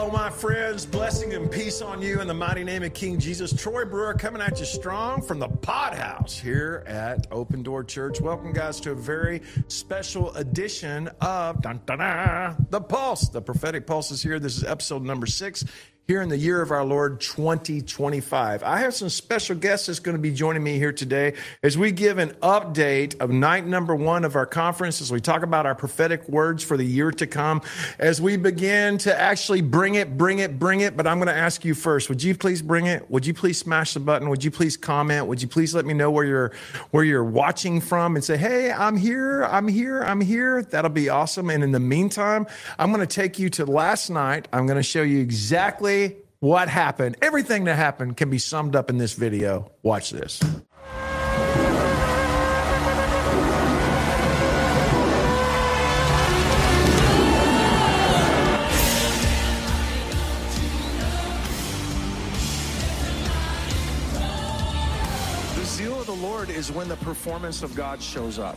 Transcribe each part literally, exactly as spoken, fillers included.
Hello, my friends. Blessing and peace on you in the mighty name of King Jesus. Troy Brewer coming at you strong from the Pod House here at Open Door Church. Welcome, guys, to a very special edition of dun, dun, dun, The Pulse. The Prophetic Pulse is here. This is episode number six. Here in the year of our Lord twenty twenty-five. I have some special guests that's going to be joining me here today as we give an update of night number one of our conference, as we talk about our prophetic words for the year to come, as we begin to actually bring it, bring it, bring it. But I'm going to ask you first, would you please bring it? Would you please smash the button? Would you please comment? Would you please let me know where you're where you're watching from and say, hey, I'm here, I'm here, I'm here. That'll be awesome. And in the meantime, I'm going to take you to last night. I'm going to show you exactly what happened. Everything that happened can be summed up in this video. Watch this. The zeal of the Lord is when the performance of God shows up.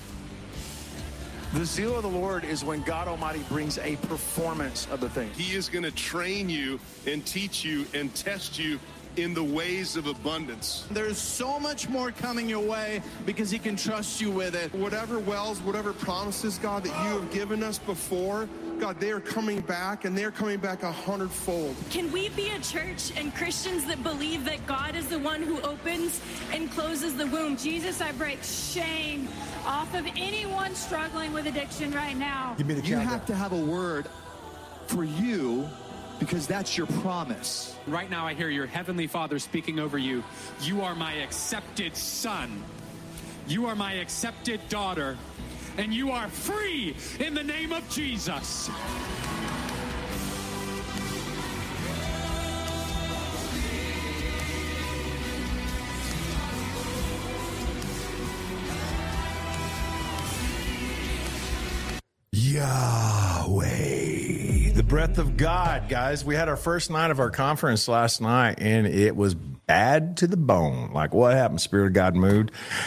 The zeal of the Lord is when God Almighty brings a performance of the thing. He is going to train you and teach you and test you in the ways of abundance. There's so much more coming your way because he can trust you with it. Whatever wells, whatever promises, God, that you have given us before, God, they are coming back, and they're coming back a hundredfold. Can we be a church and Christians that believe that God is the one who opens and closes the womb? Jesus, I break shame off of anyone struggling with addiction right now. Give me the You countdown. have to have a word for you because that's your promise. Right now, I hear your Heavenly Father speaking over you. You are my accepted son. You are my accepted daughter. And you are free in the name of Jesus. Yahweh, the breath of God, guys. We had our first night of our conference last night, and it was bad to the bone. Like, what happened? Spirit of God moved.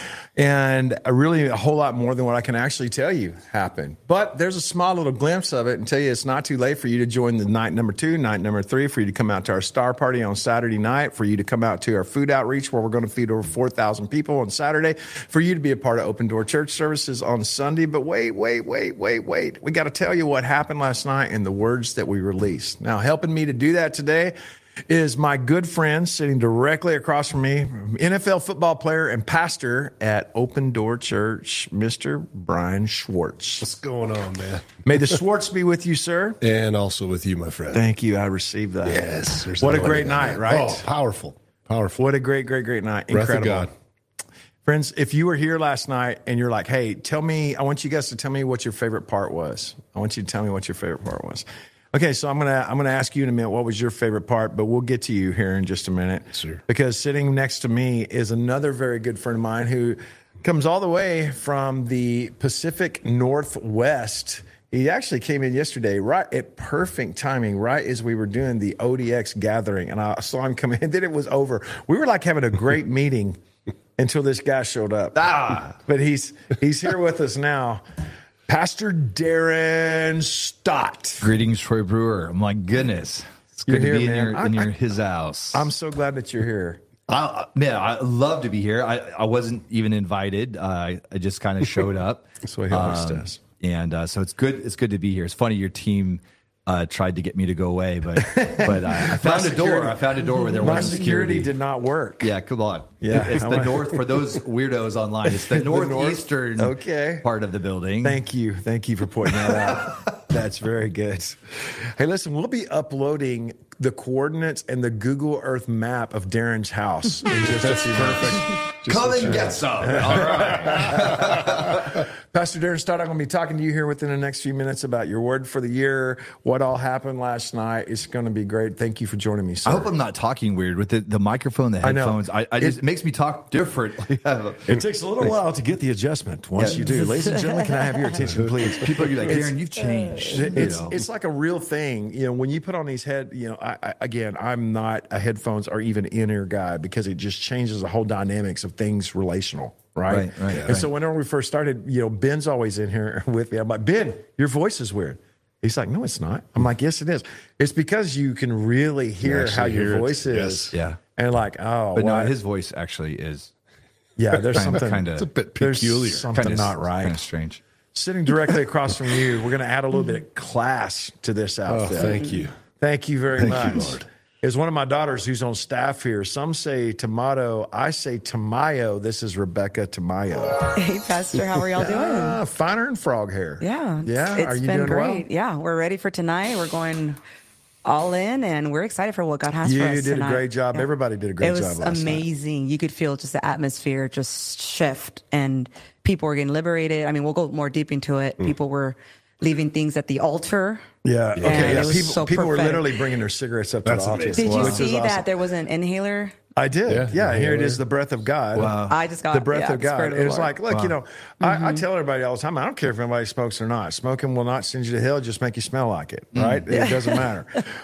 And a really a whole lot more than what I can actually tell you happened. But there's a small little glimpse of it and tell you it's not too late for you to join the night number two, night number three, for you to come out to our star party on Saturday night, for you to come out to our food outreach where we're going to feed over four thousand people on Saturday, for you to be a part of Open Door Church services on Sunday. But wait, wait, wait, wait, wait. We got to tell you what happened last night and the words that we released. Now, helping me to do that today is my good friend sitting directly across from me, N F L football player and pastor at Open Door Church, Mister Brian Schwartz. What's going on, man? May the Schwartz be with you, sir. And also with you, my friend. Thank you. I received that. Yes. there's What a no great way. night, right? Oh, powerful. Powerful. What a great, great, great night. Breath of Incredible. God. Friends, if you were here last night and you're like, hey, tell me, I want you guys to tell me what your favorite part was. I want you to tell me what your favorite part was. Okay, so I'm gonna I'm gonna ask you in a minute what was your favorite part, but we'll get to you here in just a minute. Sure. Because sitting next to me is another very good friend of mine who comes all the way from the Pacific Northwest. He actually came in yesterday, right at perfect timing, right as we were doing the O D X gathering, and I saw him come in. Then it was over. We were like having a great meeting until this guy showed up. Ah, but he's he's here with us now. Pastor Darren Stott. Greetings, Troy Brewer. My goodness. It's good You're to be here, in, man. your, I- in your, I- his house. I'm so glad that you're here. I, man, I love to be here. I, I wasn't even invited. Uh, I just kind of showed up. That's what he always does. And uh, so it's good. It's good to be here. It's funny your team uh, tried to get me to go away, but but uh, I found a door. security- I found a door where there My was security security. did not work. Yeah, come on. Yeah. It's the north, for those weirdos online, it's the north- northeastern okay. part of the building. Thank you. Thank you for pointing that out. That's very good. Hey, listen, we'll be uploading the coordinates and the Google Earth map of Darren's house. In just a few minutes. Just Come so and you get know. some. All right. Pastor Darren Stott, I'm going to be talking to you here within the next few minutes about your word for the year, what all happened last night. It's going to be great. Thank you for joining me, sir. I hope I'm not talking weird with the, the microphone, the I know. headphones. I, I just, It- it makes me talk differently. It takes a little while to get the adjustment. Once Yeah. you do, ladies and gentlemen, can I have your attention, please? People are like, It's- Darren, you've changed. It's you know. it's like a real thing, you know. When you put on these head, you know. I, I, again, I'm not a headphones or even in-ear guy because it just changes the whole dynamics of things relational, right? Right, right, and right. so whenever we first started, you know, Ben's always in here with me. I'm like, Ben, your voice is weird. He's like, no, it's not. I'm like, yes, it is. It's because you can really hear You how actually your hear it. voice is. Yes. Yeah. And like, oh, But wow. no, his voice actually is yeah, there's kind something. kind It's a of bit There's peculiar. something kind of not right. kind of strange. Sitting directly across from you, we're going to add a little bit of class to this Oh, outfit. thank you. Thank you very Thank much. you, Lord. Is one of my daughters who's on staff here. Some say tomato. I say Tamayo. This is Rebecca Tamayo. Hey, Pastor, how are y'all doing? Ah, finer than frog hair. Yeah, Yeah. it's Are you been doing great. well? Yeah, we're ready for tonight. We're going all in, and we're excited for what God has You for us did tonight. a great job. Yeah. Everybody did a great it was job last night. amazing. You could feel just the atmosphere just shift, and people were getting liberated. I mean, we'll go more deep into it. Mm. People were leaving things at the altar. Yeah. And Okay. it Yeah. was People, so people were prophetic. literally bringing their cigarettes up to That's the altar. amazing. Did you which is see awesome. that there was an inhaler? I did. Yeah. Yeah. Yeah. Here it is, the breath of God. Wow. I just got the breath yeah, of the God. Spirit of It the was Lord. like, look, you know, Mm-hmm. I, I tell everybody all the time, I don't care if anybody smokes or not. Smoking will not send you to hell, just make you smell like it, right? It doesn't matter.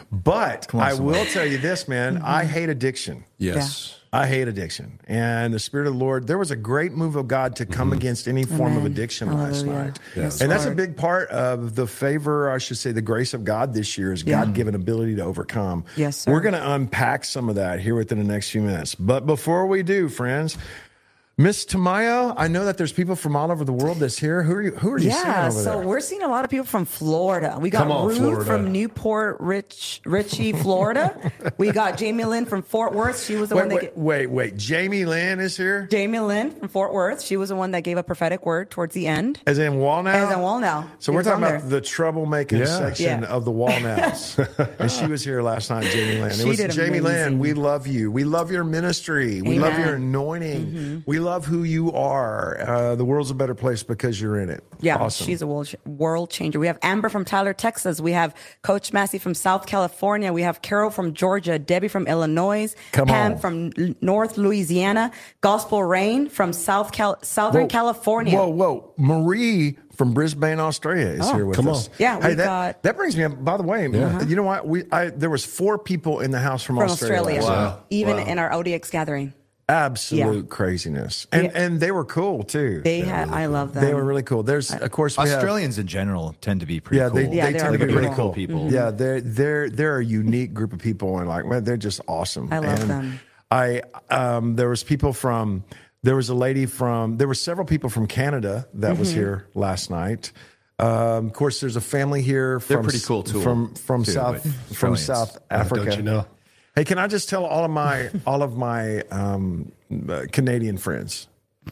But on, I somebody. will tell you this, man, Mm-hmm. I hate addiction. Yes. I hate addiction. And the Spirit of the Lord, there was a great move of God to come against any form of Amen. addiction last Hallelujah. night. Yes, and that's a Lord. big part of the favor, I should say, the grace of God this year is Yeah. God given ability to overcome. Yes, sir. We're going to unpack some of that here within the next few minutes. But before we do, friends, Miss Tamayo, I know that there's people from all over the world that's here. Who are you? Who are you seeing Yeah, over so there? we're seeing a lot of people from Florida. We got Come on, Ruth Florida. from Newport Rich, Richie, Florida. We got Jamie Lynn from Fort Worth. She was the Wait, one that wait, wait, wait. Jamie Lynn is here. Jamie Lynn from Fort Worth. She was the one that gave a prophetic word towards the end. As in Wallnow? As in Wallnow. So She we're was talking on about there. the troublemaking Yeah. section Yeah. of the Wallnows. And she was here last night, Jamie Lynn. It She was did Jamie Lynn, amazing. we love you. We love your ministry. We love Amen. your anointing. We love who you are. Uh, the world's a better place because you're in it. Yeah, Awesome. she's a world, world changer. We have Amber from Tyler, Texas. We have Coach Massey from South California. We have Carol from Georgia, Debbie from Illinois, Come Pam on. from L- North Louisiana, Gospel Rain from South Cal- Southern Whoa, California. Whoa, whoa. Marie from Brisbane, Australia is Oh, here with come us. on. Yeah, we hey, that, got- that brings me up, by the way, you know what? We I, There was four people in the house from, From Australia. Australia, last night. even Wow. in our O D X gathering. Absolute craziness. And Yeah. and they were cool too. They had, I love them. They were really cool. There's, of course, we have- Australians in general tend to be pretty yeah, cool. they, Yeah, they they tend are to be pretty pretty cool. cool people. Yeah, they're they're they're a unique group of people, and like, man, they're just awesome. I love and them. I um, there was people from there was a lady from there were several people from Canada that Mm-hmm. was here last night. Um, of course, there's a family here. They're From, pretty cool, too, From from too, South but from Australians. South Uh, Africa. Don't you know? Hey, can I just tell all of my all of my um, uh, Canadian friends?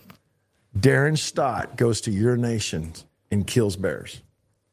Darren Stott goes to your nation and kills bears.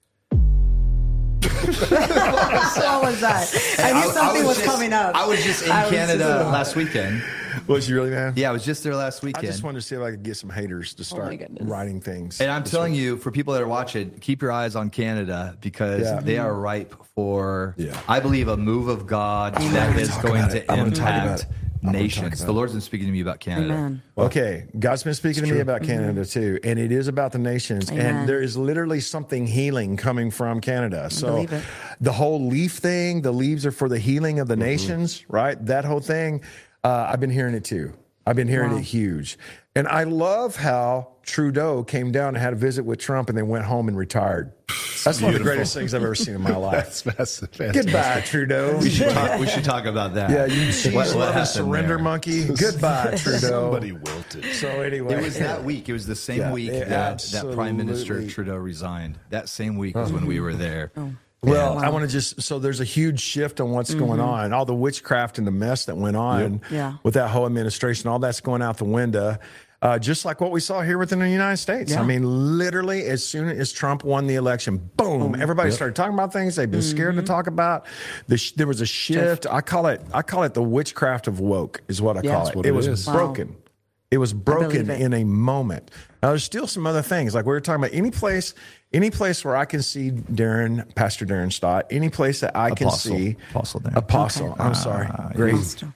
What was that? I knew something was, just- coming up. I was just in I was Canada just- last weekend. Was you really, man? Yeah, I was just there last I weekend. just wanted to see if I could get some haters to start goodness. writing things. And I'm this telling week. you, for people that are watching, keep your eyes on Canada because Yeah. they are ripe for, Yeah. I believe, a move of God that is going about to it. I'm gonna talk about impact it. I'm gonna talk nations. about The it. Lord's been speaking to me about Canada. Amen. Okay, God's been speaking to me about Canada too, and it is about the nations. Amen. And there is literally something healing coming from Canada. So believe it. the whole leaf thing, the leaves are for the healing of the nations, right? That whole thing, uh, I've been hearing it too. I've been hearing Wow. it huge. And I love how Trudeau came down and had a visit with Trump and then went home and retired. That's one of the Beautiful. greatest things I've ever seen in my life. That's fantastic. Goodbye, Trudeau. We should talk, we should talk about that. Yeah, you cheese What- what loving happened surrender there? monkey. Goodbye, Trudeau. Somebody wilted. So anyway, It was that week. It was the same Yeah, week it that, that Prime Minister absolutely- Trudeau resigned. That same week was when we were there. Well, I want to just so there's a huge shift on what's going on, all the witchcraft and the mess that went on Yeah. with that whole administration, all that's going out the window. Uh, just like what we saw here within the United States. Yeah. I mean, literally, as soon as Trump won the election, boom, everybody started talking about things they've been scared to talk about. The sh- there was a shift. I call it. I call it the witchcraft of woke. Is what I Yeah. call That's it. what It it was is. broken. It was broken believe it. in a moment. Now, there's still some other things. Like we were talking about any place, any place where I can see Darren, Pastor Darren Stott, any place that I can Apostle. see. Apostle Darren. Apostle. I'm sorry. Great.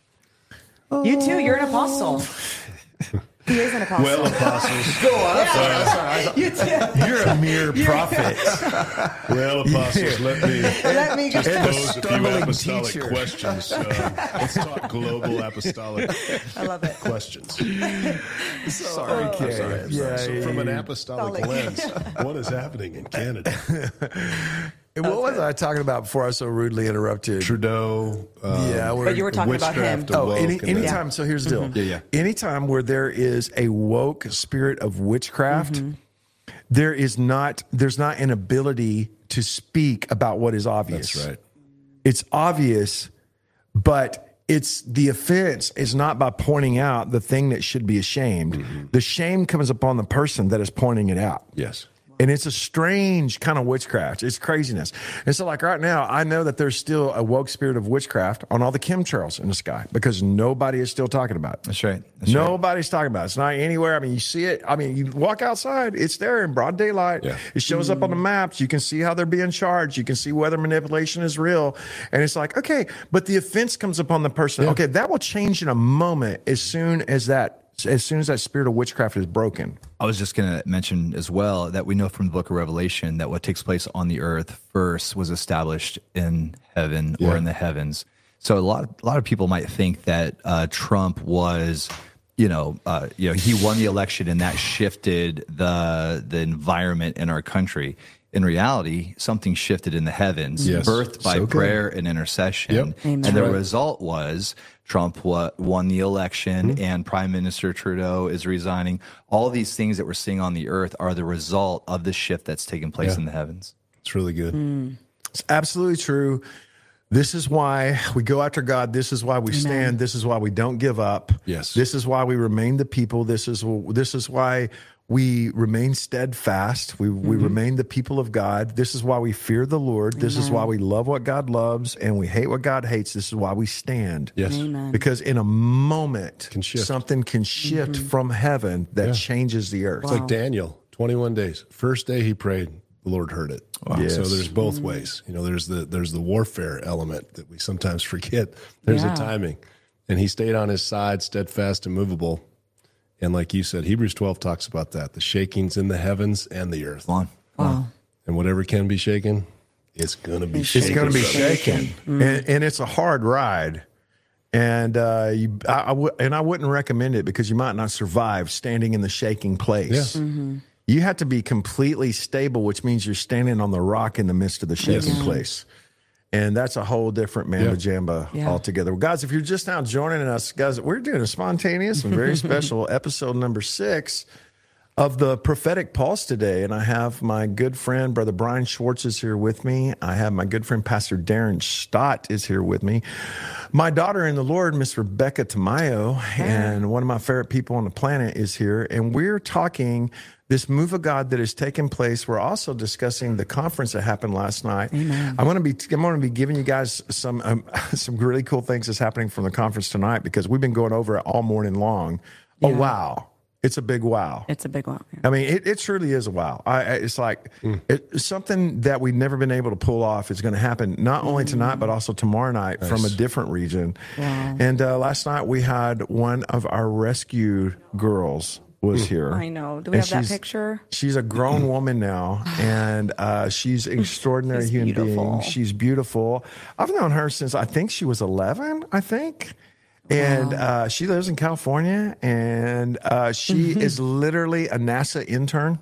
You too. You're an apostle. He is an apostle. Well, apostles. you too. You're a mere prophet. Well, apostles, let me Let me go. just pose a few stumbling apostolic teacher. questions. Um, let's talk global apostolic I love it. questions. Sorry, I'm kid. sorry, I'm Yeah, sorry. So yeah, from an yeah. apostolic Apostolic. lens, what is happening in Canada? What was I talking about before I was so rudely interrupted? Trudeau. Um, Yeah, we're- But you were talking about him. witchcraft, Oh, awoke, any, and then- anytime. So here's the deal. Yeah, yeah. Anytime where there is a woke spirit of witchcraft, there is not there's not an ability to speak about what is obvious. That's right. It's obvious, but it's the offense is not by pointing out the thing that should be ashamed. Mm-hmm. The shame comes upon the person that is pointing it out. Yes. And it's a strange kind of witchcraft. It's craziness. And so, like right now, I know that there's still a woke spirit of witchcraft on all the chemtrails in the sky because nobody is still talking about it. That's right. That's right. Nobody's talking about it. It's not anywhere. I mean, you see it. I mean, you walk outside, it's there in broad daylight. Yeah. It shows up on the maps. You can see how they're being charged. You can see whether manipulation is real. And it's like, okay, but the offense comes upon the person. Okay, that will change in a moment as soon as that as soon as that spirit of witchcraft is broken. I was just going to mention as well that we know from the book of Revelation that what takes place on the earth first was established in heaven Yeah. or in the heavens. So a lot, a lot of people might think that uh, Trump was, you know, uh, you know, he won the election and that shifted the the environment in our country. In reality, something shifted in the heavens, Yes. birthed by So good. prayer and intercession. Yep. Amen. And the Right. result was Trump wa- won the election Mm-hmm. and Prime Minister Trudeau is resigning. All these things that we're seeing on the earth are the result of the shift that's taken place Yeah. in the heavens. It's really good. It's absolutely true. This is why we go after God. This is why we stand. This is why we don't give up. Yes. This is why we remain the people. This is this is why we remain steadfast. We we remain the people of God. This is why we fear the Lord. This is why we love what God loves and we hate what God hates. This is why we stand. Yes. Amen. Because in a moment, Can shift. something can shift from heaven that Yeah. changes the earth. It's like Daniel, twenty-one days. First day he prayed, the Lord heard it. Yes. So there's both ways. You know, there's the there's the warfare element that we sometimes forget. There's Yeah. a timing. And he stayed on his side, steadfast, immovable. And like you said, Hebrews twelve talks about that, the shakings in the heavens and the earth. Come on. Wow. And whatever can be shaken, it's going to be It's shaken. going to be brother. shaken, and, and it's a hard ride. And uh, you, I, I w- and I wouldn't recommend it because you might not survive standing in the shaking place. Yeah. You have to be completely stable, which means you're standing on the rock in the midst of the shaking place. And that's a whole different mambo Yeah. jamba Yeah. altogether. Well, guys, if you're just now joining us, guys, we're doing a spontaneous and very special episode number six of the Prophetic Pulse today. And I have my good friend, Brother Brian Schwartz is here with me. I have my good friend, Pastor Darren Stott is here with me. My daughter in the Lord, Miss Rebecca Tamayo, and one of my favorite people on the planet is here. And we're talking this move of God that has taken place. We're also discussing the conference that happened last night. Amen. I'm going to be I'm going to be giving you guys some um, some really cool things that's happening from the conference tonight because we've been going over it all morning long. Oh Yeah. wow. It's a big wow. It's a big one. I mean, it, it truly is a wow. I, I, it's like it's something that we've never been able to pull off is going to happen not only tonight, but also tomorrow night from a different region. Wow. And uh, last night we had one of our rescue girls was here. I know. Do we And have that she's- picture? She's a grown woman now, and uh, she's an extraordinary She's human beautiful. being. She's beautiful. I've known her since I think she was eleven, I think. And uh, she lives in California, and uh, she is literally a NASA intern.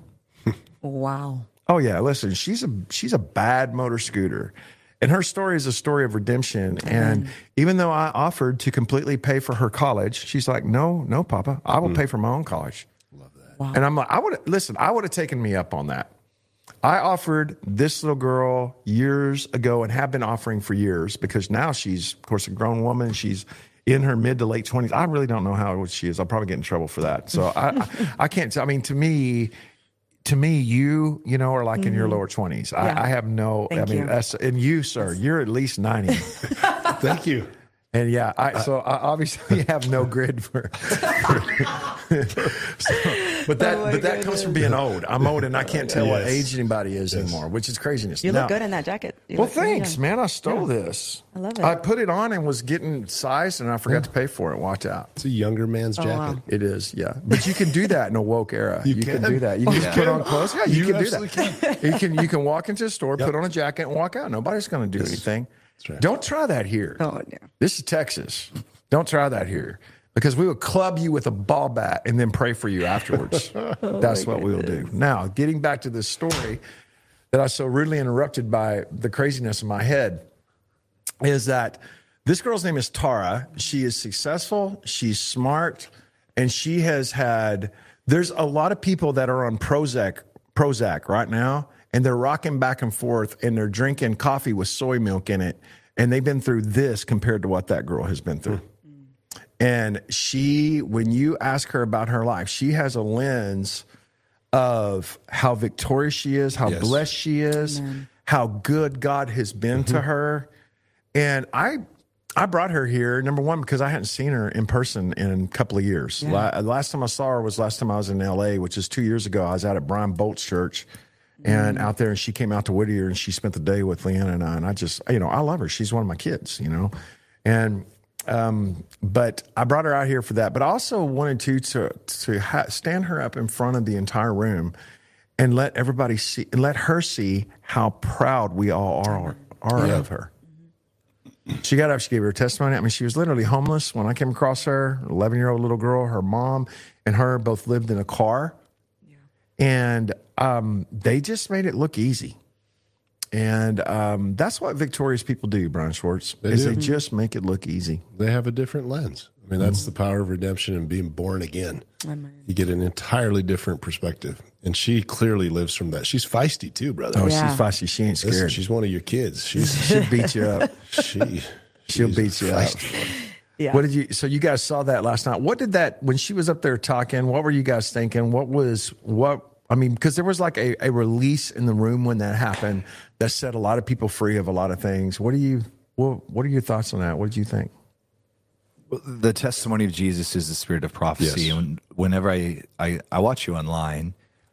Wow. Oh yeah, listen, she's a she's a bad motor scooter. And her story is a story of redemption. And even though I offered to completely pay for her college, she's like, "No, no, Papa, I will pay for my own college." Love that. Wow. And I'm like, I would listen, I would have taken me up on that. I offered this little girl years ago and have been offering for years because now she's, of course, a grown woman. She's in her mid to late twenties. I really don't know how old she is. I'll probably get in trouble for that. So I, I, I can't. I mean, to me, to me, you, you know, are like in your lower twenties. Yeah. I, I have no. Thank I mean, you. that's, and you, sir, you're at least ninety. Thank you. And yeah, I, so I obviously have no grid for. so, but that, Oh my but that comes from being old. I'm old, and I can't tell what Yes. age anybody is anymore, which is craziness. You Now- look good in that jacket. You Well, look good, thanks, yeah. man. I stole this. I love it. I put it on and was getting sized, and I forgot to pay for it. Watch out. It's a younger man's Oh, jacket. wow. It is, yeah. But you can do that in a woke era. You, can. can? do that. You can just put on clothes. Yeah, you, You can do absolutely that. You can you can walk into a store, put on a jacket, and walk out. Nobody's going to do anything. right. Don't try that here. Oh, yeah. This is Texas. Don't try that here because we will club you with a ball bat and then pray for you afterwards. That's what we will do. Now, getting back to this story, that I was so rudely interrupted by the craziness in my head is that this girl's name is Tara. She is successful. She's smart. And she has had, there's a lot of people that are on Prozac, Prozac right now, and they're rocking back and forth, and they're drinking coffee with soy milk in it. And they've been through this compared to what that girl has been through. And she, when you ask her about her life, she has a lens of how victorious she is, how Yes. blessed she is, Amen. how good God has been to her. And I I brought her here, number one, because I hadn't seen her in person in a couple of years. Yeah. La- last time I saw her was last time I was in L A, which is two years ago. I was out at Brian Bolt's church and out there, and she came out to Whittier, and she spent the day with Leanna and I. And I just, you know, I love her. She's one of my kids, you know. And, um, but I brought her out here for that. But I also wanted to, to, to ha- stand her up in front of the entire room and let everybody see, and let her see how proud we all are, are Yeah. of her. She got up, she gave her testimony. I mean, she was literally homeless when I came across her, eleven-year-old little girl. Her mom and her both lived in a car. Yeah. And um, they just made it look easy. And um, that's what victorious people do, Brian Schwartz, They is do. they just make it look easy. They have a different lens. I mean, that's the power of redemption and being born again. Amen. You get an entirely different perspective. And she clearly lives from that. She's feisty too, brother. Oh, Yeah. she's feisty. She ain't scared. Listen, she's one of your kids. She's She'll beat you up. she She'll she's beat you up. feisty. Yeah. What did you? So you guys saw that last night. What did that? When she was up there talking, what were you guys thinking? What was what? I mean, because there was like a, a release in the room when that happened that set a lot of people free of a lot of things. What do you? What What are your thoughts on that? What did you think? The testimony of Jesus is the spirit of prophecy. Yes. And whenever I, I, I watch you online,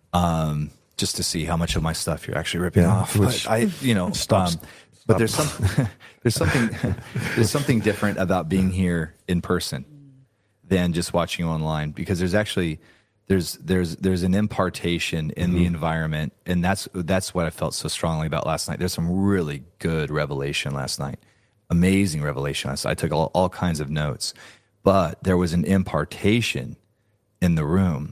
um, just to see how much of my stuff you're actually ripping Yeah, off. which- But I, you know, Stop. um, but there's some, there's something, there's something different about being here in person than just watching you online, because there's actually, there's, there's, there's an impartation in the environment. And that's, that's what I felt so strongly about last night. There's some really good revelation last night. Amazing revelation. I took all, all kinds of notes, but there was an impartation in the room,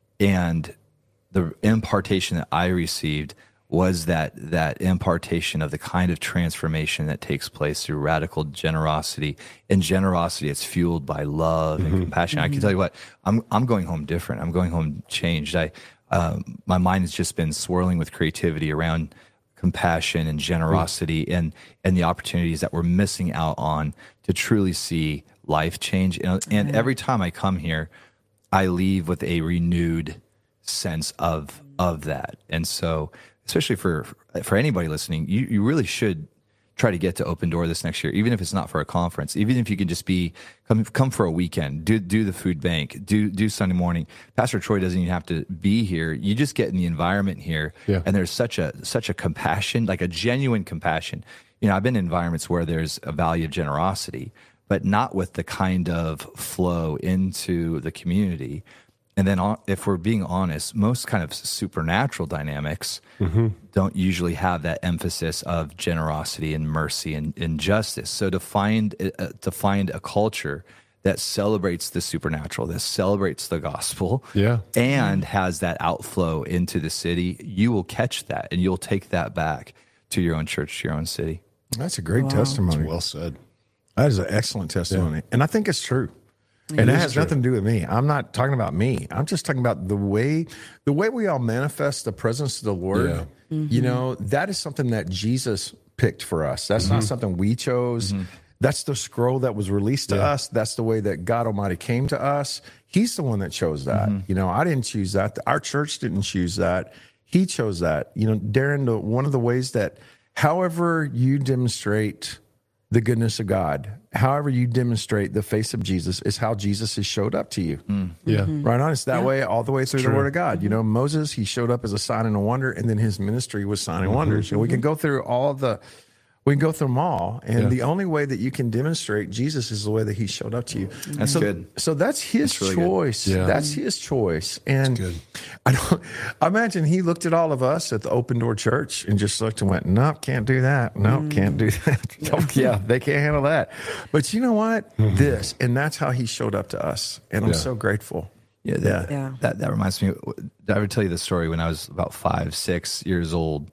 and the impartation that I received was that that impartation of the kind of transformation that takes place through radical generosity. And generosity, it's fueled by love and compassion. I can tell you what, I'm I'm going home different. I'm going home changed. I um, my mind has just been swirling with creativity around compassion and generosity and and the opportunities that we're missing out on to truly see life change. And, and every time I come here, I leave with a renewed sense of of that. And so, especially for for anybody listening, you, you really should try to get to Open Door this next year, even if it's not for a conference, even if you can just be come come for a weekend, do do the food bank, do do Sunday morning. Pastor Troy doesn't even have to be here. You just get in the environment here, Yeah. and there's such a such a compassion, like a genuine compassion. You know, I've been in environments where there's a value of generosity, but not with the kind of flow into the community. And then, uh, if we're being honest, most kind of supernatural dynamics don't usually have that emphasis of generosity and mercy and, and justice. So to find uh, to find a culture that celebrates the supernatural, that celebrates the gospel, Yeah. and has that outflow into the city, you will catch that and you'll take that back to your own church, to your own city. That's a great testimony. Well said. That is an excellent testimony, and I think it's true. And It it is has true. nothing to do with me. I'm not talking about me. I'm just talking about the way, the way we all manifest the presence of the Lord. Yeah. You know, that is something that Jesus picked for us. That's not something we chose. That's the scroll that was released to Yeah. us. That's the way that God Almighty came to us. He's the one that chose that. You know, I didn't choose that. Our church didn't choose that. He chose that. You know, Darren, the, one of the ways that, however you demonstrate the goodness of God, however you demonstrate the face of Jesus, is how Jesus has showed up to you. Yeah. Right on. It's that way all the way through the true. Word of God. You know, Moses, he showed up as a sign and a wonder, and then his ministry was sign and wonders. And we can go through all the, we can go through them all. And Yeah. the only way that you can demonstrate Jesus is the way that he showed up to you. That's so, good. So that's his That's really good. choice. Yeah. That's his choice. And good. I don't, I imagine he looked at all of us at the Open Door Church and just looked and went, nope, can't do that. Nope, can't do that. Oh, yeah, they can't handle that. But you know what? This, and that's how he showed up to us. And I'm Yeah. so grateful. Yeah, that, Yeah. that that reminds me. Did I ever tell you the story when I was about five, six years old?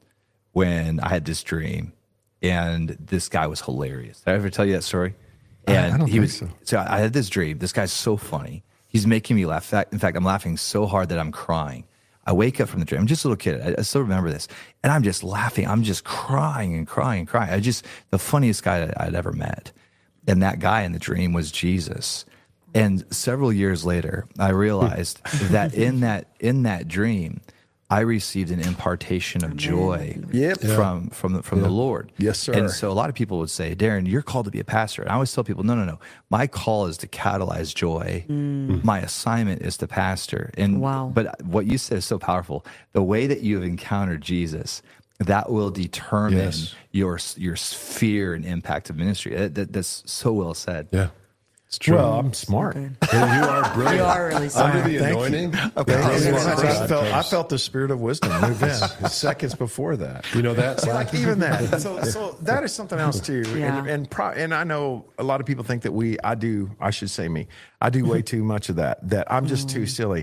when I had this dream, and this guy was hilarious. Did I ever tell you that story? And I don't he think was so. so I had this dream. This guy's so funny. He's making me laugh. In fact, in fact, I'm laughing so hard that I'm crying. I wake up from the dream. I'm just a little kid. I, I still remember this. And I'm just laughing. I'm just crying and crying and crying. I just, the funniest guy that I'd ever met. And that guy in the dream was Jesus. And several years later, I realized that in that in that dream, I received an impartation of joy Yep. from from the, from the Lord. Yes, sir. And so a lot of people would say, Darren, you're called to be a pastor. And I always tell people, no, no, no. My call is to catalyze joy. Mm. My assignment is to pastor. And Wow. But what you said is so powerful. The way that you have encountered Jesus, that will determine Yes. your your sphere and impact of ministry. That, that, that's so well said. Yeah. It's true. Well, I'm smart. And you are brilliant. You are really smart. Under the Thank you. anointing. Thank you that's so where much. pride I felt, I comes. felt the spirit of wisdom move in seconds before that. You know that? See, like even that. So, so that is something else too. Yeah. And and, pro, and I know a lot of people think that we, I do, I should say me, I do way too much of that. That I'm just too silly.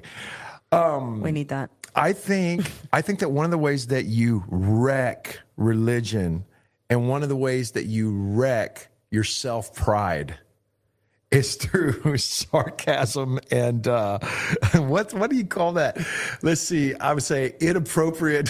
We need that. I think I think that one of the ways that you wreck religion, and one of the ways that you wreck your self pride, is through sarcasm and uh, what what do you call that? Let's see. I would say inappropriate,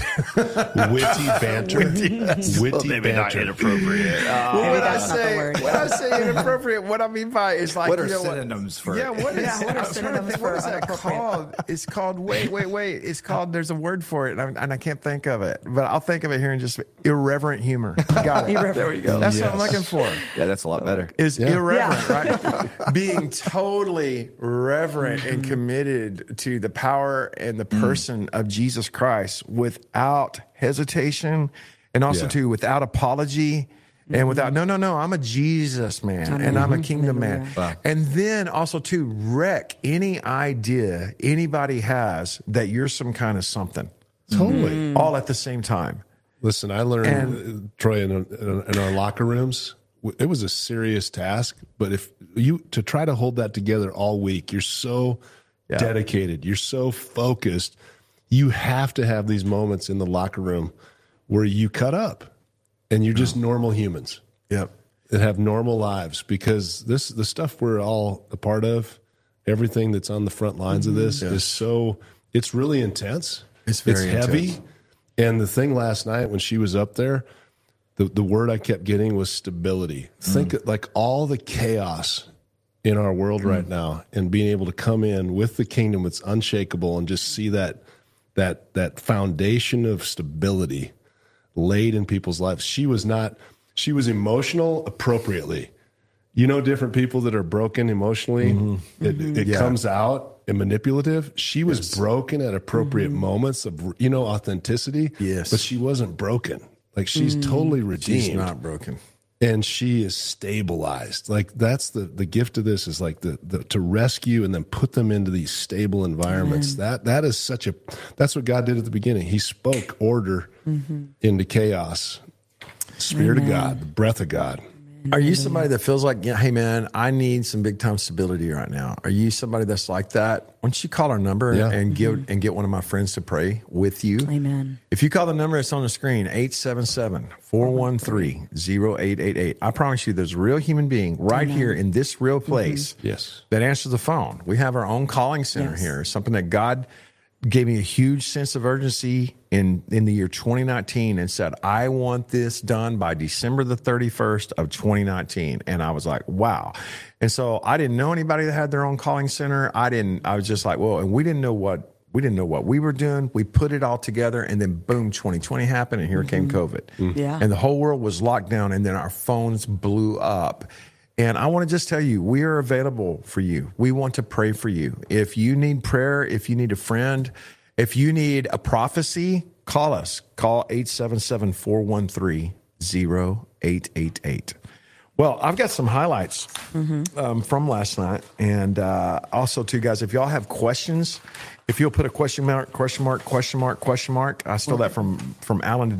Witty banter. Witty, yes. Witty banter. inappropriate. Well, Maybe when I that's not the say word. when I say inappropriate, what I mean by is like What are you know synonyms for Yeah, it? what is Yeah, what are I'm trying to synonyms think, for what is that inappropriate? called? It's called wait, wait, wait. It's called. There's a word for it, and, I, and I can't think of it. But I'll think of it here in just irreverent humor. Got it. There we go. That's what I'm looking for. Yeah, that's a lot better. Is Yeah. irreverent, right? Being totally reverent and committed to the power and the person of Jesus Christ without hesitation, and also Yeah. too without apology. And without, no, no, no, I'm a Jesus man and I'm a kingdom man. Wow. And then also to wreck any idea anybody has that you're some kind of something, Totally. all at the same time. Listen, I learned, And- uh, Troy, in, in our locker rooms, w- it was a serious task. But if you, to try to hold that together all week, you're so Yeah. dedicated, you're so focused, you have to have these moments in the locker room where you cut up and you're just normal humans Yep. that have normal lives, because this, the stuff we're all a part of, everything that's on the front lines of this is so, it's really intense. It's very heavy. intense. And the thing last night when she was up there, the, the word I kept getting was stability. Think of, like all the chaos in our world right now, and being able to come in with the kingdom that's unshakable and just see that that that foundation of stability laid in people's lives. She was not, she was emotional appropriately. You know, different people that are broken emotionally, it, it Yeah. comes out and manipulative. She was broken at appropriate moments of, you know, authenticity. Yes. But she wasn't broken. Like she's totally redeemed. She's not broken. And she is stabilized. Like that's the the gift of this, is like the, the to rescue and then put them into these stable environments. That that is such a, that's what God did at the beginning. He spoke order into chaos. Spirit of God, the breath of God. Are you somebody that feels like, yeah, hey man, I need some big time stability right now? Are you somebody that's like that? Why don't you call our number Yeah. and give and get one of my friends to pray with you? Amen. If you call the number that's on the screen, eight seven seven, four one three, zero eight eight eight, I promise you there's a real human being right here in this real place Yes. that answers the phone. We have our own calling center Yes. here, something that God gave me a huge sense of urgency in, in the year twenty nineteen and said, I want this done by December the thirty-first of twenty nineteen. And I was like, wow. And so I didn't know anybody that had their own calling center. I didn't, I was just like, whoa. And we didn't know what, we didn't know what we were doing. We put it all together, and then boom, twenty twenty happened, and here came COVID. Yeah. And the whole world was locked down, and then our phones blew up. And I want to just tell you, we are available for you. We want to pray for you. If you need prayer, if you need a friend, if you need a prophecy, call us. Call eight seven seven, four one three, zero eight eight eight. Well, I've got some highlights um, from last night. And uh, also, too, guys, if y'all have questions, if you'll put a question mark, question mark, question mark, question mark. I stole that from, from Alan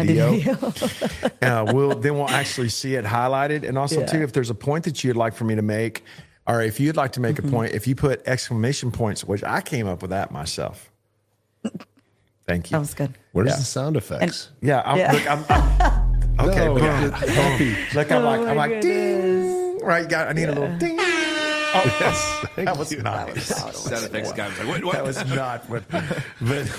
DiDio. uh, we'll, then we'll actually see it highlighted. And also, Yeah. too, if there's a point that you'd like for me to make, or if you'd like to make a point, if you put exclamation points, which I came up with that myself. Thank you. That was good. Where's Yeah. the sound effects? Yeah. I'm, Yeah. Look, I'm, I'm okay. No, boom. yeah. Happy. Look, I'm like, Oh I'm my like, goodness. ding. Right. Got. I need a little ding. Oh, Yes, thank that was you. nice. Sound effects guy was like, what, what? That was not what. But, but,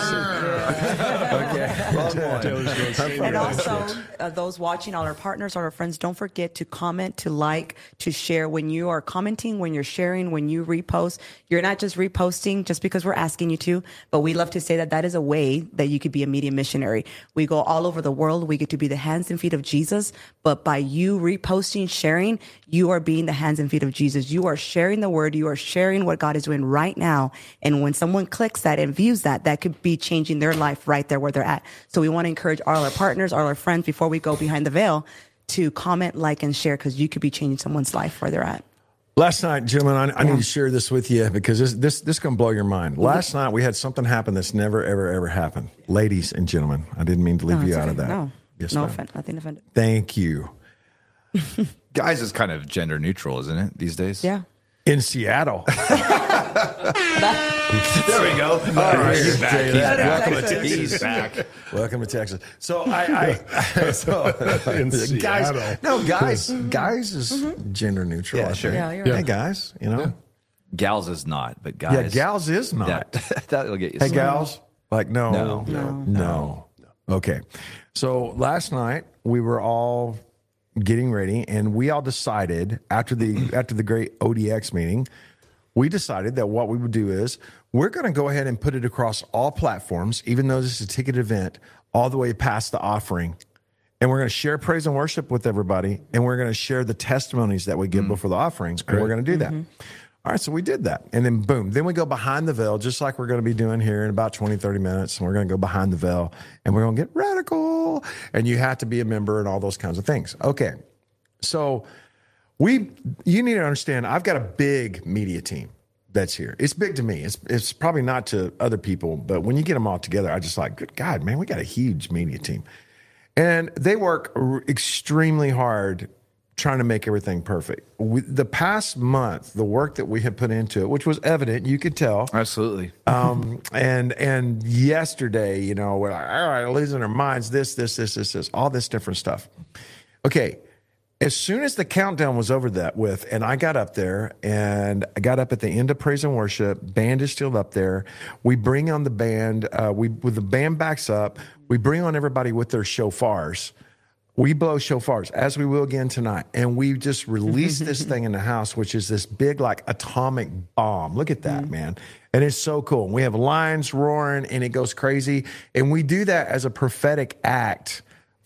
okay. And also, uh, those watching, all our partners, all our friends, don't forget to comment, to like, to share. When you are commenting, when you're sharing, when you repost, you're not just reposting just because we're asking you to, but we love to say that that is a way that you could be a media missionary. We go all over the world. We get to be the hands and feet of Jesus. But by you reposting, sharing, you are being the hands and feet of Jesus. You are sharing the word. You are sharing what God is doing right now. And when someone clicks that and views that, that could be changing their life right there where they're at. So we want to encourage all our partners, all our friends, before we go behind the veil, to comment, like, and share, because you could be changing someone's life where they're at. Last night, gentlemen, I, I Yeah. need to share this with you because this this this is gonna blow your mind. Last night we had something happen that's never ever ever happened. Ladies and gentlemen, I didn't mean to leave No, you it's out of okay. that. No, Yes, no ma'am. offense, nothing offended. Thank you. Guys is kind of gender neutral, isn't it, these days? Yeah. In Seattle. There we go. All right, he's back. He's that. back. Welcome to Texas. He's back. Welcome to Texas. So I, I so In guys, Seattle. no guys, guys is gender neutral. Yeah, I sure. think. Yeah, you're Hey right. guys, you know, Gals is not, but yeah, guys. gals is not. That, that'll get you. Hey, somewhere. gals, like no, No. No. no. Okay. So last night we were all getting ready, and we all decided after the after the great O D X meeting, we decided that what we would do is we're going to go ahead and put it across all platforms, even though this is a ticketed event, all the way past the offering. And we're going to share praise and worship with everybody, and we're going to share the testimonies that we give before the offerings, and we're going to do that. All right, so we did that. And then boom, then we go behind the veil, just like we're going to be doing here in about twenty, thirty minutes. And we're going to go behind the veil, and we're going to get radical. And you have to be a member and all those kinds of things. Okay, so we, you need to understand, I've got a big media team that's here. It's big to me. It's it's probably not to other people, but when you get them all together, I just like, good God, man, we got a huge media team. And they work r- extremely hard trying to make everything perfect. We, the past month, the work that we had put into it, which was evident, you could tell. Absolutely. Um, and and yesterday, you know, we're like, all right, losing our minds, this, this, this, this, this, all this different stuff. Okay. As soon as the countdown was over that with, and I got up there and I got up at the end of praise and worship, band is still up there. We bring on the band, uh, we, with the band backs up, we bring on everybody with their shofars. We blow shofars, as we will again tonight. And we just release this thing in the house, which is this big, like, atomic bomb. Look at that, man. And it's so cool. We have lions roaring, and it goes crazy. And we do that as a prophetic act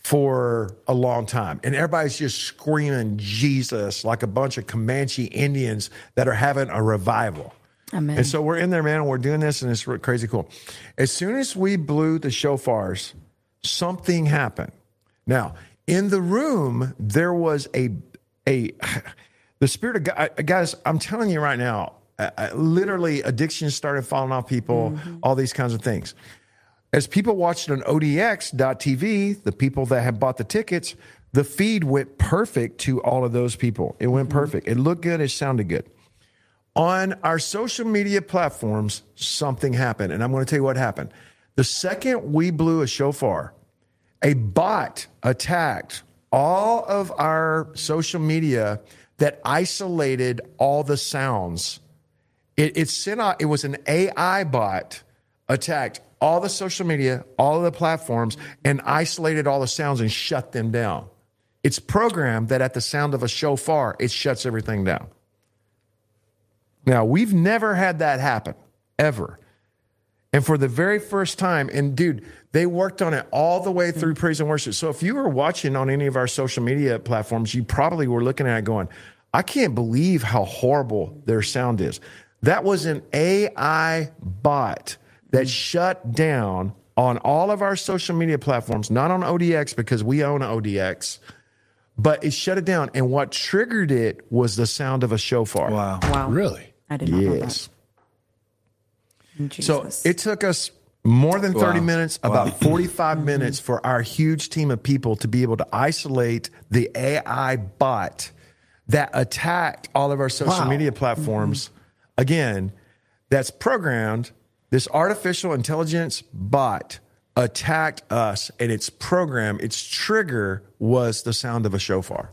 for a long time. And everybody's just screaming Jesus like a bunch of Comanche Indians that are having a revival. Amen. And so we're in there, man, and we're doing this, and it's re- crazy cool. As soon as we blew the shofars, something happened. Now, in the room, there was a a the spirit of God. Guys, I'm telling you right now, uh, uh, literally, addiction started falling off people. All these kinds of things. As people watched on O D X dot T V, the people that had bought the tickets, the feed went perfect to all of those people. It went perfect. It looked good. It sounded good. On our social media platforms, something happened, and I'm going to tell you what happened. The second we blew a shofar, a bot attacked all of our social media that isolated all the sounds. It, it sent out, it was an A I bot attacked all the social media, all of the platforms, and isolated all the sounds and shut them down. It's programmed that at the sound of a shofar, it shuts everything down. Now, we've never had that happen, ever. And for the very first time, and dude, they worked on it all the way through praise and worship. So if you were watching on any of our social media platforms, you probably were looking at it going, I can't believe how horrible their sound is. That was an A I bot that shut down on all of our social media platforms, not on O D X because we own O D X, but it shut it down. And what triggered it was the sound of a shofar. Wow. Wow. Really? I did not know Yes. that. So Jesus. it took us more than thirty Wow. minutes, about forty-five minutes for our huge team of people to be able to isolate the A I bot that attacked all of our social Wow. media platforms. Again, that's programmed This artificial intelligence bot attacked us, and its program, its trigger was the sound of a shofar.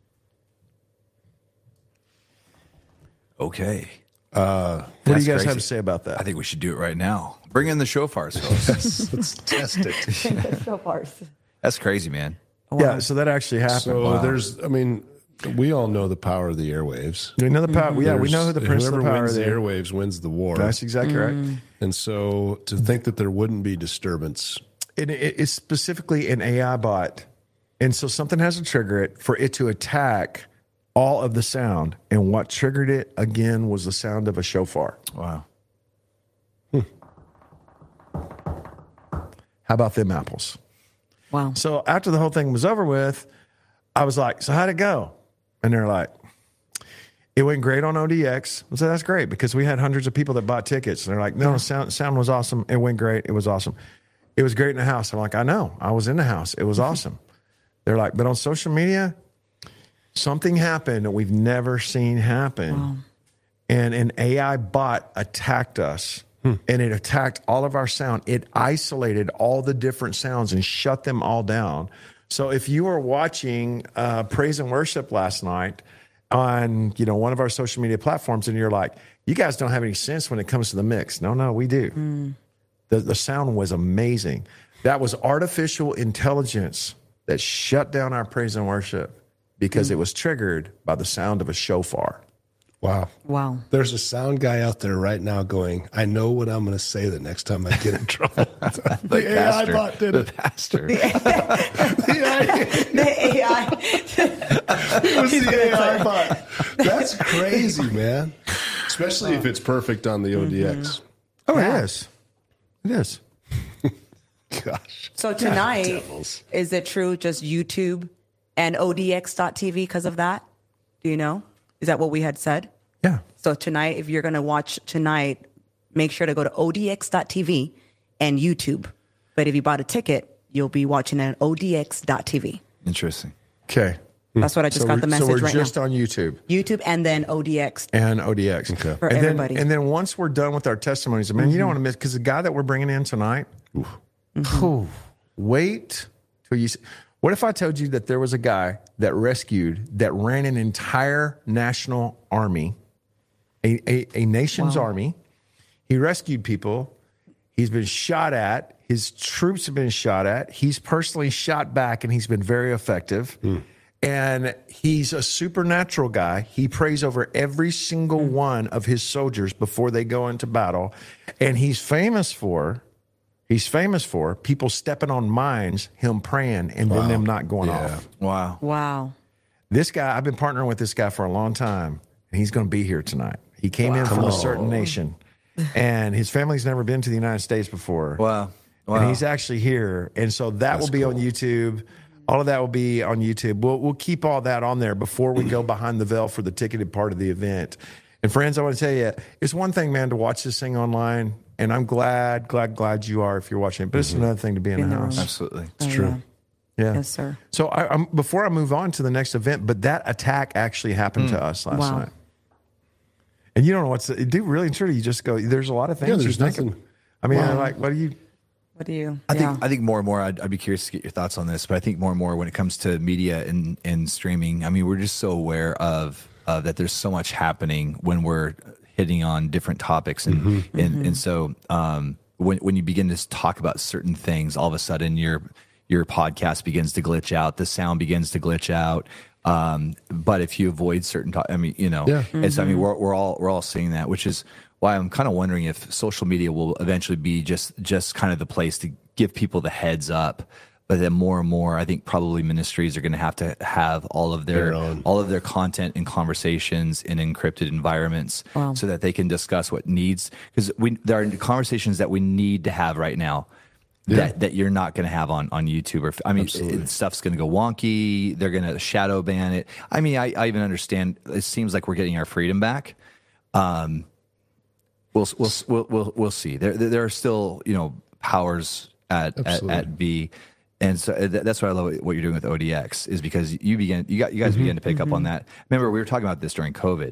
Okay. Uh, what do you guys crazy. have to say about that? I think we should do it right now. Bring in the shofars, folks. Let's test it. Shofars. That's crazy, man. Yeah, so that actually happened. So wow. there's, I mean, we all know the power of the airwaves. We know the power. Mm-hmm. Yeah, we know who the prince of the power wins is. The airwaves wins the war. That's exactly mm. right. And so to think that there wouldn't be disturbance. It, it, it's specifically an A I bot. And so something has to trigger it for it to attack all of the sound. And what triggered it, again, was the sound of a shofar. Wow. Hmm. How about them apples? Wow. So after the whole thing was over with, I was like, so how'd it go? And they're like, it went great on O D X. I said, that's great, because we had hundreds of people that bought tickets. And they're like, no, sound, sound was awesome. It went great. It was awesome. It was great in the house. I'm like, I know. I was in the house. It was awesome. They're like, but on social media, something happened that we've never seen happen. Wow. And an A I bot attacked us. Hmm. And it attacked all of our sound. It isolated all the different sounds and shut them all down. So if you were watching uh, praise and worship last night on, you know, one of our social media platforms, and you're like, you guys don't have any sense when it comes to the mix. No, no, we do. Mm. The, the sound was amazing. That was artificial intelligence that shut down our praise and worship because mm. it was triggered by the sound of a shofar. Wow. Wow. There's a sound guy out there right now going, I know what I'm going to say the next time I get in trouble. the, the A I pastor, bot did the it. Pastor. The A I. It was the A I bot. That's crazy, man. Especially if it's perfect on the O D X. Mm-hmm. Oh, yeah. it is. It is. Gosh. So tonight, is it true just YouTube and O D X dot T V because of that? Do you know? Is that what we had said? Yeah. So tonight, if you're going to watch tonight, make sure to go to O D X dot T V and YouTube. But if you bought a ticket, you'll be watching it on O D X dot T V. Interesting. Okay. That's what I just so got the message right now. So we're right just now. on YouTube. YouTube and then O D X. And O D X. Okay. For and everybody. Then, and then once we're done with our testimonies, man, mm-hmm. you don't want to miss, because the guy that we're bringing in tonight, mm-hmm. ooh, wait till you see. What if I told you that there was a guy that rescued, that ran an entire national army, a, a, a nation's wow. army? He rescued people. He's been shot at. His troops have been shot at. He's personally shot back, and he's been very effective. Mm. And he's a supernatural guy. He prays over every single mm. one of his soldiers before they go into battle. And he's famous for... He's famous for people stepping on mines, him praying, and wow. then them not going yeah. off. Wow. Wow. This guy, I've been partnering with this guy for a long time, and he's going to be here tonight. He came wow. in from a certain nation, and his family's never been to the United States before. Wow. Wow. And he's actually here. And so that That's will be cool. on YouTube. All of that will be on YouTube. We'll, we'll keep all that on there before we go behind the veil for the ticketed part of the event. And friends, I want to tell you, it's one thing, man, to watch this thing online. And I'm glad, glad, glad you are if you're watching it. But it's mm-hmm. another thing to be in, in the house. Absolutely. It's oh, true. Yeah. yeah. Yes, sir. So I, I'm, before I move on to the next event, but that attack actually happened mm. to us last wow. night. And you don't know what's, do really and truly, you just go, there's a lot of things. Yeah, there's you nothing. Think of, I mean, wow. like, what do you... What do you? I yeah. think I think more and more. I'd, I'd be curious to get your thoughts on this, but I think more and more when it comes to media and, and streaming, I mean, we're just so aware of uh, that there's so much happening when we're hitting on different topics, and mm-hmm. and mm-hmm. and so um, when when you begin to talk about certain things, all of a sudden your your podcast begins to glitch out, the sound begins to glitch out. Um, but if you avoid certain, to- I mean, you know, yeah. mm-hmm. it's I mean, we're we're all we're all seeing that, which is why I'm kind of wondering if social media will eventually be just just kind of the place to give people the heads up. But then more and more, I think probably ministries are going to have to have all of their, their all of their content and conversations in encrypted environments, wow. so that they can discuss what needs. Because we there are conversations that we need to have right now yeah. that, that you're not going to have on, on YouTube. Or I mean, it, stuff's going to go wonky. They're going to shadow ban it. I mean, I, I even understand. It seems like we're getting our freedom back. Um, we'll we'll we'll we'll, we'll see. There there are still you know powers at at, at B. And so that's why I love what you're doing with O D X, is because you begin, you got, you guys mm-hmm, begin to pick mm-hmm. up on that. Remember, we were talking about this during COVID,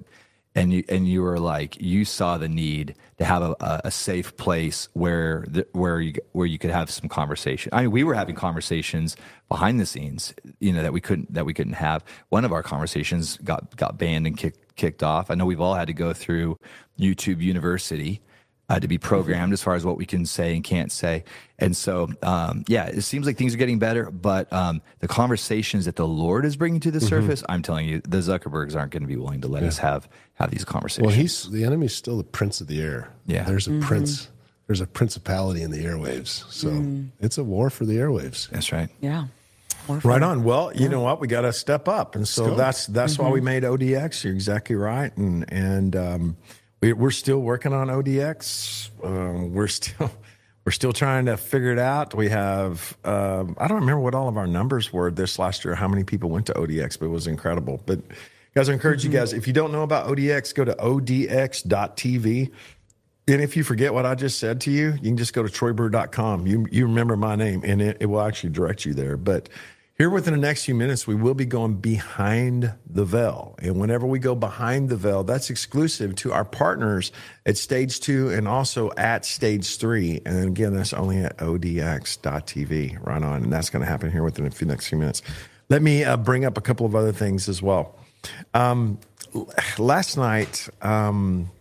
and you and you were like, you saw the need to have a, a safe place where the, where you where you could have some conversation. I mean, we were having conversations behind the scenes, you know, that we couldn't that we couldn't have. One of our conversations got got banned and kicked kicked off. I know we've all had to go through YouTube University Uh, to be programmed as far as what we can say and can't say. And so, um, yeah, it seems like things are getting better, but um, the conversations that the Lord is bringing to the surface, I'm telling you, the Zuckerbergs aren't going to be willing to let us have have these conversations. Well, he's the enemy's still the prince of the air. Yeah. There's a prince, there's a principality in the airwaves. So it's a war for the airwaves. That's right. Yeah. Right on. Well, you know what? We got to step up. And so go. that's that's why we made O D X. You're exactly right. And, and, um, We, we're still working on O D X. Um, we're still we're still trying to figure it out. We have um, I don't remember what all of our numbers were this last year. How many people went to O D X? But it was incredible. But guys, I encourage mm-hmm. you guys. If you don't know about O D X, go to O D X dot T V. And if you forget what I just said to you, you can just go to Troy Brewer dot com. You you remember my name, and it, it will actually direct you there. But here within the next few minutes, we will be going behind the veil. And whenever we go behind the veil, that's exclusive to our partners at Stage two and also at Stage three. And again, that's only at O D X dot T V. Right on. And that's going to happen here within the next few minutes. Let me uh, bring up a couple of other things as well. Um, last night, um,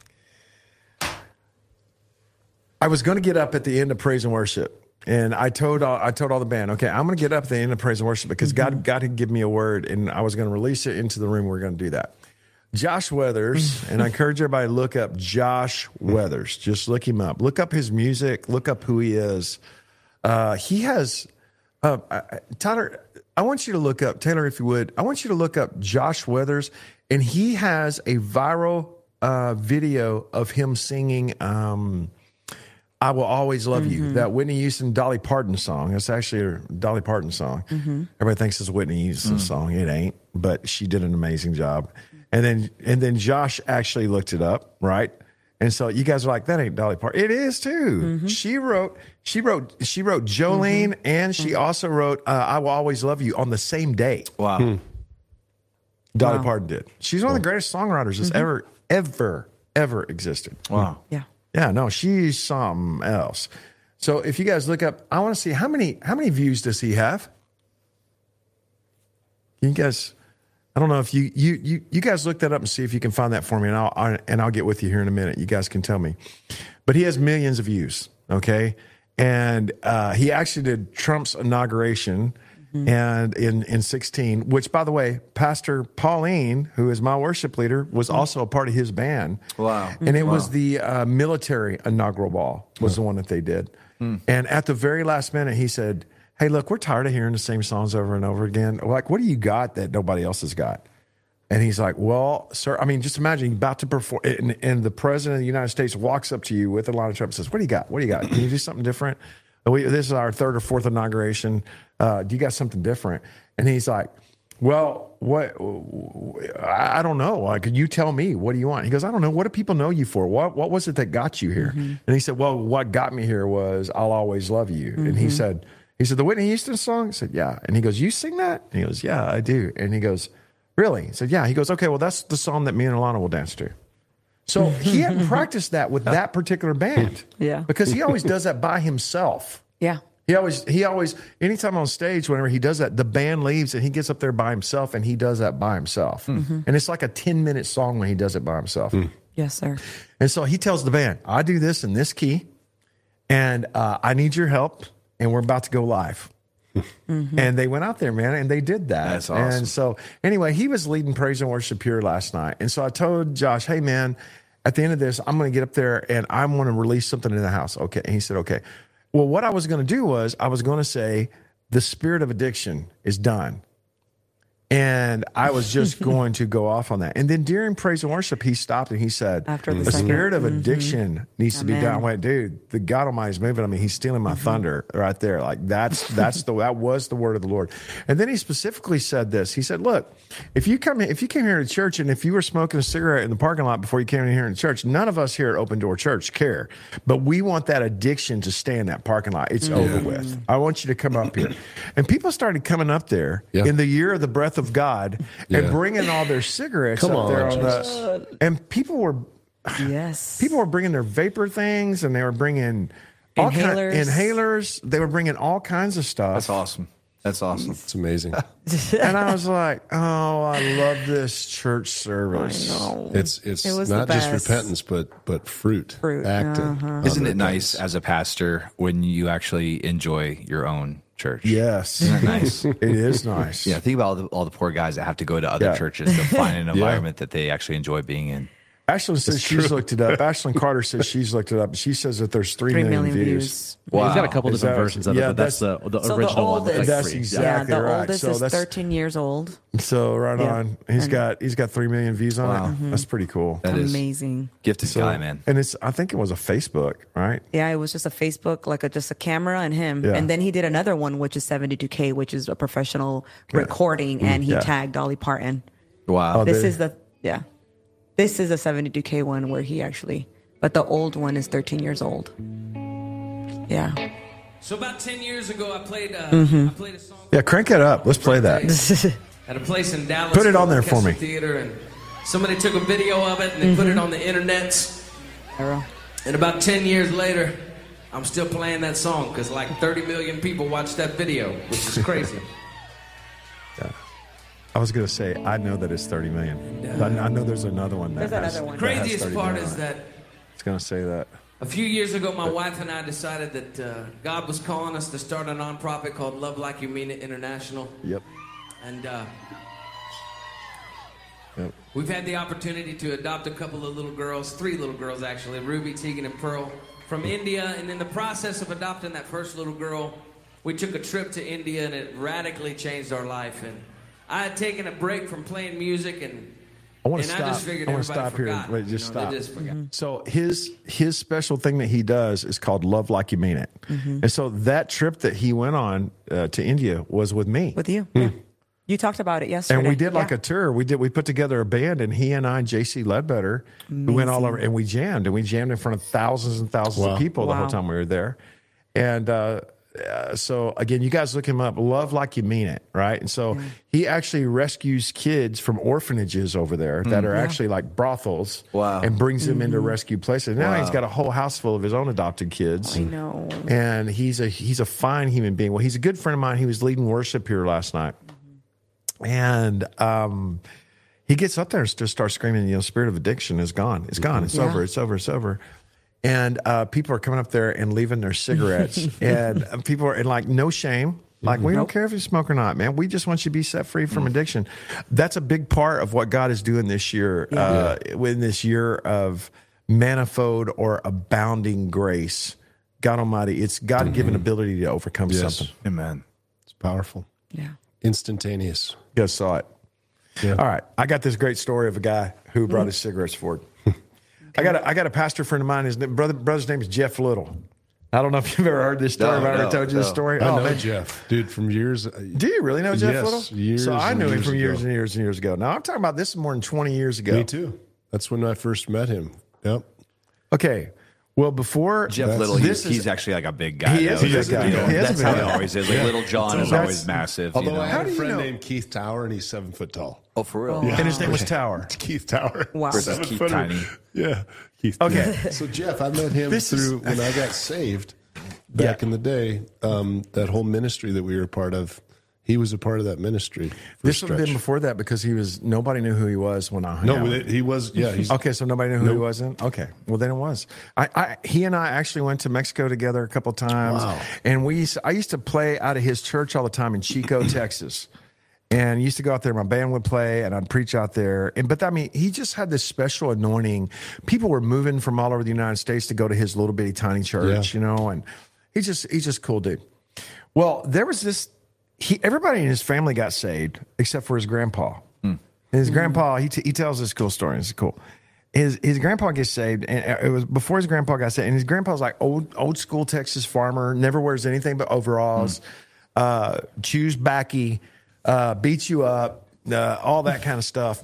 I was going to get up at the end of praise and worship. And I told all, I told all the band, okay, I'm going to get up at the end of praise and worship because mm-hmm. God God had given me a word, and I was going to release it into the room. We're going to do that. Josh Weathers, and I encourage everybody to look up Josh Weathers. Just look him up. Look up his music. Look up who he is. Uh, he has, uh, I, Tyler, I want you to look up, Taylor, if you would, I want you to look up Josh Weathers, and he has a viral uh, video of him singing um I Will Always Love mm-hmm. You, that Whitney Houston, Dolly Parton song. It's actually a Dolly Parton song. Mm-hmm. Everybody thinks it's a Whitney Houston mm. song. It ain't, but she did an amazing job. And then and then Josh actually looked it up, right? And so you guys are like, that ain't Dolly Parton. It is too. Mm-hmm. She wrote, she wrote, she wrote Jolene, mm-hmm. and she mm-hmm. also wrote uh, I Will Always Love You on the same day. Wow. Hmm. Dolly wow. Parton did. She's one of the greatest songwriters that's mm-hmm. ever, ever, ever existed. Wow. Yeah. Yeah, no, she's something else. So if you guys look up, I want to see how many how many views does he have? You guys, I don't know if you you you you guys look that up and see if you can find that for me, and I'll I, and I'll get with you here in a minute. You guys can tell me, but he has millions of views. Okay, and uh, he actually did Trump's inauguration. Mm-hmm. And in, in sixteen, which, by the way, Pastor Pauline, who is my worship leader, was also a part of his band. Wow. And it wow. was the uh, military inaugural ball was the one that they did. Mm. And at the very last minute, he said, hey, look, we're tired of hearing the same songs over and over again. Like, what do you got that nobody else has got? And he's like, well, sir, I mean, just imagine you're about to perform, and, and the president of the United States walks up to you with a line of Trump and says, what do you got? What do you got? Can you do something different? We, this is our third or fourth inauguration. Uh, do you got something different? And he's like, well, what? I don't know. Like, you tell me. What do you want? He goes, I don't know. What do people know you for? What What was it that got you here? Mm-hmm. And he said, well, what got me here was I'll Always Love You. Mm-hmm. And he said, he said, the Whitney Houston song? I said, yeah. And he goes, you sing that? And he goes, yeah, I do. And he goes, really? He said, yeah. He goes, okay, well, that's the song that me and Alana will dance to. So he hadn't practiced that with that particular band. Yeah. Because he always does that by himself. Yeah. He always, he always, anytime on stage, whenever he does that, the band leaves and he gets up there by himself and he does that by himself. Mm-hmm. And it's like a ten minute song when he does it by himself. Mm. Yes, sir. And so he tells the band, I do this in this key and uh, I need your help and we're about to go live. Mm-hmm. And they went out there, man, and they did that. That's awesome. And so anyway, he was leading praise and worship here last night. And so I told Josh, hey, man, at the end of this, I'm going to get up there and I want to release something in the house. Okay. And he said, okay. Well, what I was going to do was I was going to say the spirit of addiction is done. And I was just going to go off on that. And then during praise and worship, he stopped and he said, After the, the second. spirit of addiction mm-hmm. needs to be Amen. done. I'm like, dude, the God Almighty is moving. I mean, he's stealing my mm-hmm. thunder right there. Like that's, that's the, that was the word of the Lord. And then he specifically said this. He said, look, if you come, if you came here to church and if you were smoking a cigarette in the parking lot before you came in here in church, none of us here at Open Door Church care, but we want that addiction to stay in that parking lot. It's mm-hmm. over with. I want you to come up here. And people started coming up there yeah. in the year of the breath of God Yeah. and bringing all their cigarettes Come up on, there on Jesus. the, and people were Yes. people were bringing their vapor things, and they were bringing all kind Inhalers. inhalers. They were bringing all kinds of stuff. That's awesome. That's awesome. It's amazing. And I was like, oh, I love this church service. I know. It's it's It was not the just best. repentance, but but fruit, Fruit, acting. uh-huh. on Isn't it nice repentance. as a pastor when you actually enjoy your own church? Yes. Isn't that nice? It is nice. Yeah, think about all the, all the poor guys that have to go to other Yeah. churches to find an environment that they actually enjoy being in. Ashlyn says she's looked it up. Ashlyn Carter says she's looked it up. She says that there's three, Three million, million views. views. Wow. He's got a couple Is different that- versions of yeah, it, but that's, that's- the, the So the original one. oldest- That's free. exactly yeah, the right. oldest So is that's- thirteen years old. So right Yeah. on. He's And- got he's got three million views on it. That's pretty cool. That is Amazing. gifted So- guy, man. And it's I think it was a Facebook, right? Yeah, it was just a Facebook, like a, just a camera and him. Yeah. And then he did another one, which is seventy-two K, which is a professional recording, and he Yeah. tagged Dolly Parton. Wow. Oh, This they- is the, yeah. This is a seventy-two K one where he actually, but the old one is thirteen years old. Yeah. So about ten years ago, I played. Uh, Mm-hmm. I played a song. Yeah, crank it up. Let's play that. At a place in Dallas. Put it on called there for Orchestra me. Theater, and somebody took a video of it and they put it on the internet. Arrow. And about ten years later, I'm still playing that song because like thirty million people watched that video, which is crazy. I was gonna say I know that it's thirty million. I, I know there's another one. That There's has, another one. that has Craziest thirty part million is on it. that It's gonna say that. a few years ago, my wife and I decided that uh, God was calling us to start a nonprofit called Love Like You Mean It International. Yep. And uh, Yep. we've had the opportunity to adopt a couple of little girls, three little girls actually, Ruby, Tegan, and Pearl, from India. And in the process of adopting that first little girl, we took a trip to India, and it radically changed our life. And I had taken a break from playing music, and I want and to I stop. just figured I want to everybody stop here. forgot. Wait, just You know, stop. they just forgot. So his his special thing that he does is called Love Like You Mean It, and so that trip that he went on uh, to India was with me. With you. Yeah. You talked about it yesterday. And we did like Yeah. a tour. We did. We put together a band, and he and I, J C Ledbetter, we went all over, and we jammed, and we jammed in front of thousands and thousands Wow. of people the whole Wow. time we were there. And uh, uh, so again, you guys look him up. Love Like You Mean It, right? And so he actually rescues kids from orphanages over there that are actually like brothels. Wow. And brings them into rescue places. Now Wow. he's got a whole house full of his own adopted kids. I know. And he's a he's a fine human being. Well, he's a good friend of mine. He was leading worship here last night, and um, he gets up there and just starts screaming. You know, spirit of addiction is gone. It's gone. It's Yeah. over. It's over. It's over. And uh, people are coming up there and leaving their cigarettes, and uh, people are and like no shame. Like we don't care if you smoke or not, man. We just want you to be set free from addiction. That's a big part of what God is doing this year. Uh, in this year of manifold or abounding grace, God Almighty, it's God given ability to overcome Yes. something. Amen. It's powerful, Yeah. instantaneous. You guys saw it. Yeah. All right, I got this great story of a guy who brought his cigarettes forward. I got a, I got a pastor friend of mine. His name, brother brother's name is Jeff Little. I don't know if you've ever heard this story. No, Have I ever no, told you this no. story? I Oh, know man. Jeff, dude, from years. Do you really know Jeff Yes, Little? years so I and knew him years from years ago. and years and years ago. Now I'm talking about this more than twenty years ago. Me too. That's when I first met him. Yep. Okay. Well, before Jeff That's- Little, this he's, is- he's actually like a big guy. He though. is a big That's- guy. you know, He is a That's big how guy. he always is. Like Little John is That's- always massive. Although you know? I How had do a you friend know? named Keith Tower, and he's seven foot tall. Oh, for real? and his name was Tower. Keith Tower. Wow. Versus Seven Keith footer. Tiny. Yeah. Keith. Okay. So Jeff, I met him This is- through when I got saved back Yeah. in the day. Um, that whole ministry that we were a part of. He was a part of that ministry. For This a would have been stretch. before that because he was nobody knew who he was when I hung No, out. but it- he was. Yeah. He's, Okay, so nobody knew who he Nope. was then? Okay. Well, then it was. I, I he and I actually went to Mexico together a couple times. Wow. And we used, I used to play out of his church all the time in Chico, Texas. And used to go out there, my band would play, and I'd preach out there. And but I mean, he just had this special anointing. People were moving from all over the United States to go to his little bitty tiny church, Yeah. you know, and he just he's just a cool dude. Well, there was this he everybody in his family got saved except for his grandpa. And his grandpa, he, t- he tells this cool story. It's cool. His his grandpa gets saved, and it was before his grandpa got saved. And his grandpa's like old old school Texas farmer, never wears anything but overalls, uh, chews backy, uh, beats you up, uh, all that kind of stuff.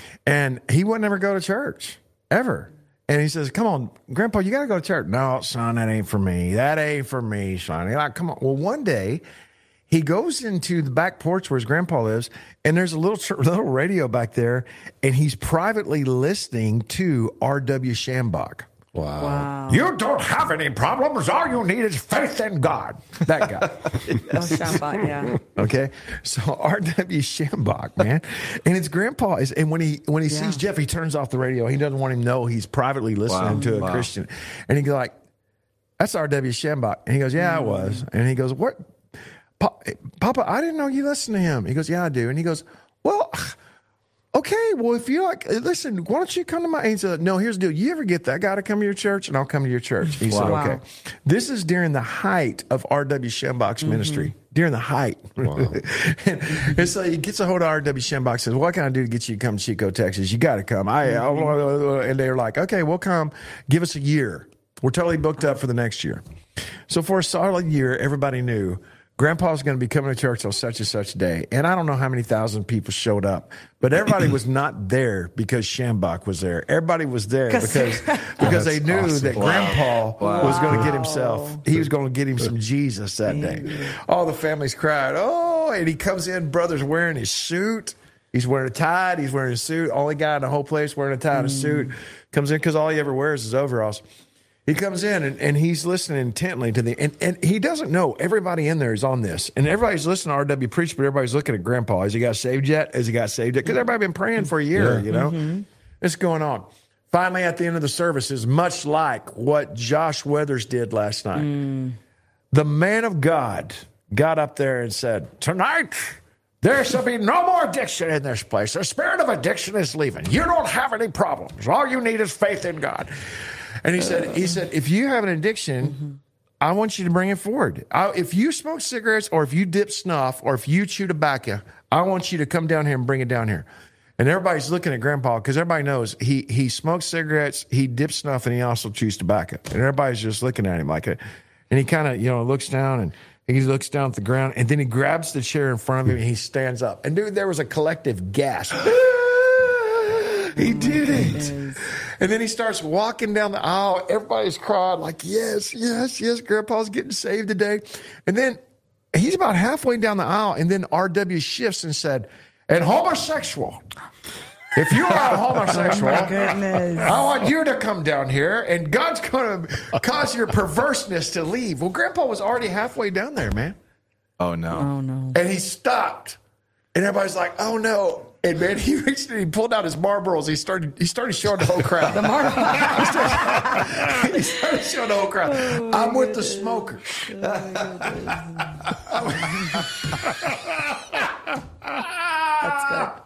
And he would never go to church ever. And he says, "Come on, Grandpa, you got to go to church." "No, son, that ain't for me. That ain't for me, son." He's like, "Come on." Well, one day he goes into the back porch where his grandpa lives, and there's a little little radio back there, and he's privately listening to R W Shambach. Wow. Wow. You don't have any problems. All you need is faith in God. That guy. Oh, Shambach, yeah. Okay. So R W Shambach, man. And his grandpa is, and when he when he Yeah. sees Jeff, he turns off the radio. He doesn't want him to know he's privately listening Wow. to a Wow. Christian. And he goes like, that's R W Shambach. And he goes, yeah, I was. And he goes, what? Pa- Papa, I didn't know you listened to him. He goes, yeah, I do. And he goes, well, okay, well, if you like, listen, why don't you come to my, and he said, no, here's the deal. You ever get that guy to come to your church? And I'll come to your church. He said, Wow. okay. This is during the height of R W Shambach's ministry. During the height. and, and so he gets a hold of R W Shambach, says, what can I do to get you to come to Chico, Texas? You got to come. I, and they're like, okay, we'll come. Give us a year. We're totally booked up for the next year. So for a solid year, everybody knew Grandpa's going to be coming to church on such and such day. And I don't know how many thousand people showed up, but everybody was not there because Shambach was there. Everybody was there because because they knew awesome. that Wow. Grandpa Wow. was going to get himself, he was going to get him some Jesus that day. All the families cried, oh, and he comes in, brother's wearing his suit. He's wearing a tie. He's wearing a suit. Only guy in the whole place wearing a tie and a suit. Comes in because all he ever wears is overalls. He comes in and, and he's listening intently to the, and, and he doesn't know everybody in there is on this. And everybody's listening to R W preach, but everybody's looking at Grandpa. Has he got saved yet? Has he got saved yet? Because everybody been praying for a year, you know? Mm-hmm. It's going on. Finally, at the end of the service is much like what Josh Weathers did last night. Mm. The man of God got up there and said, tonight, there shall be no more addiction in this place. The spirit of addiction is leaving. You don't have any problems. All you need is faith in God. And he said, he said, if you have an addiction, mm-hmm. I want you to bring it forward. I, if you smoke cigarettes or if you dip snuff or if you chew tobacco, I want you to come down here and bring it down here. And everybody's looking at Grandpa because everybody knows he he smokes cigarettes, he dips snuff, and he also chews tobacco. And everybody's just looking at him like it. And he kind of, you know, looks down and he looks down at the ground and then he grabs the chair in front of him and he stands up. And dude, there was a collective gasp. He did it. And then he starts walking down the aisle. Everybody's crying like, yes, yes, yes, Grandpa's getting saved today. And then he's about halfway down the aisle. And then R W shifts and said, and homosexual, if you are a homosexual, Oh my goodness. I want you to come down here and God's going to cause your perverseness to leave. Well, Grandpa was already halfway down there, man. Oh, no. Oh, no. And he stopped. And everybody's like, oh, no. And man, he reached and he pulled out his Marlboros. He started. He started showing the whole crowd. The Marlboros. he, started, he started showing the whole crowd. Oh, I'm with goodness. the smokers. Oh, That's good.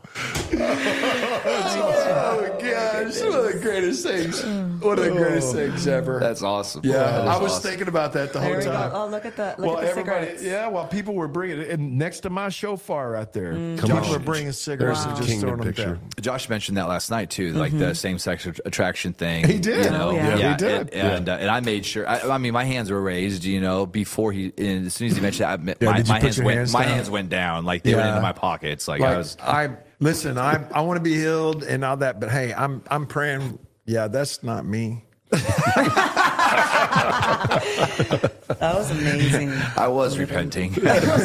Oh, gosh. One of the greatest things. One of the greatest things ever. That's awesome. Yeah, that I was awesome. thinking about that the There whole we time. go. Oh, look at the look well, at the everybody, cigarettes. yeah, while people were bringing it, and next to my shofar right there, Mm. people on. were bringing cigarettes Wow. and just Kingdom throwing them picture. down. Josh mentioned that last night too, like the same-sex attraction thing. He did. You know? Oh, yeah. Yeah, he did. And and, uh, and I made sure. I, I mean, my hands were raised. You know, before he. And as soon as he mentioned that, Yeah, my, did you my put hands your went. hands my down? hands went down. Like they went Yeah. into my pockets. Like, Like I was. I listen, I I want to be healed and all that, but hey, I'm I'm praying. Yeah, that's not me. That was amazing. I was repenting.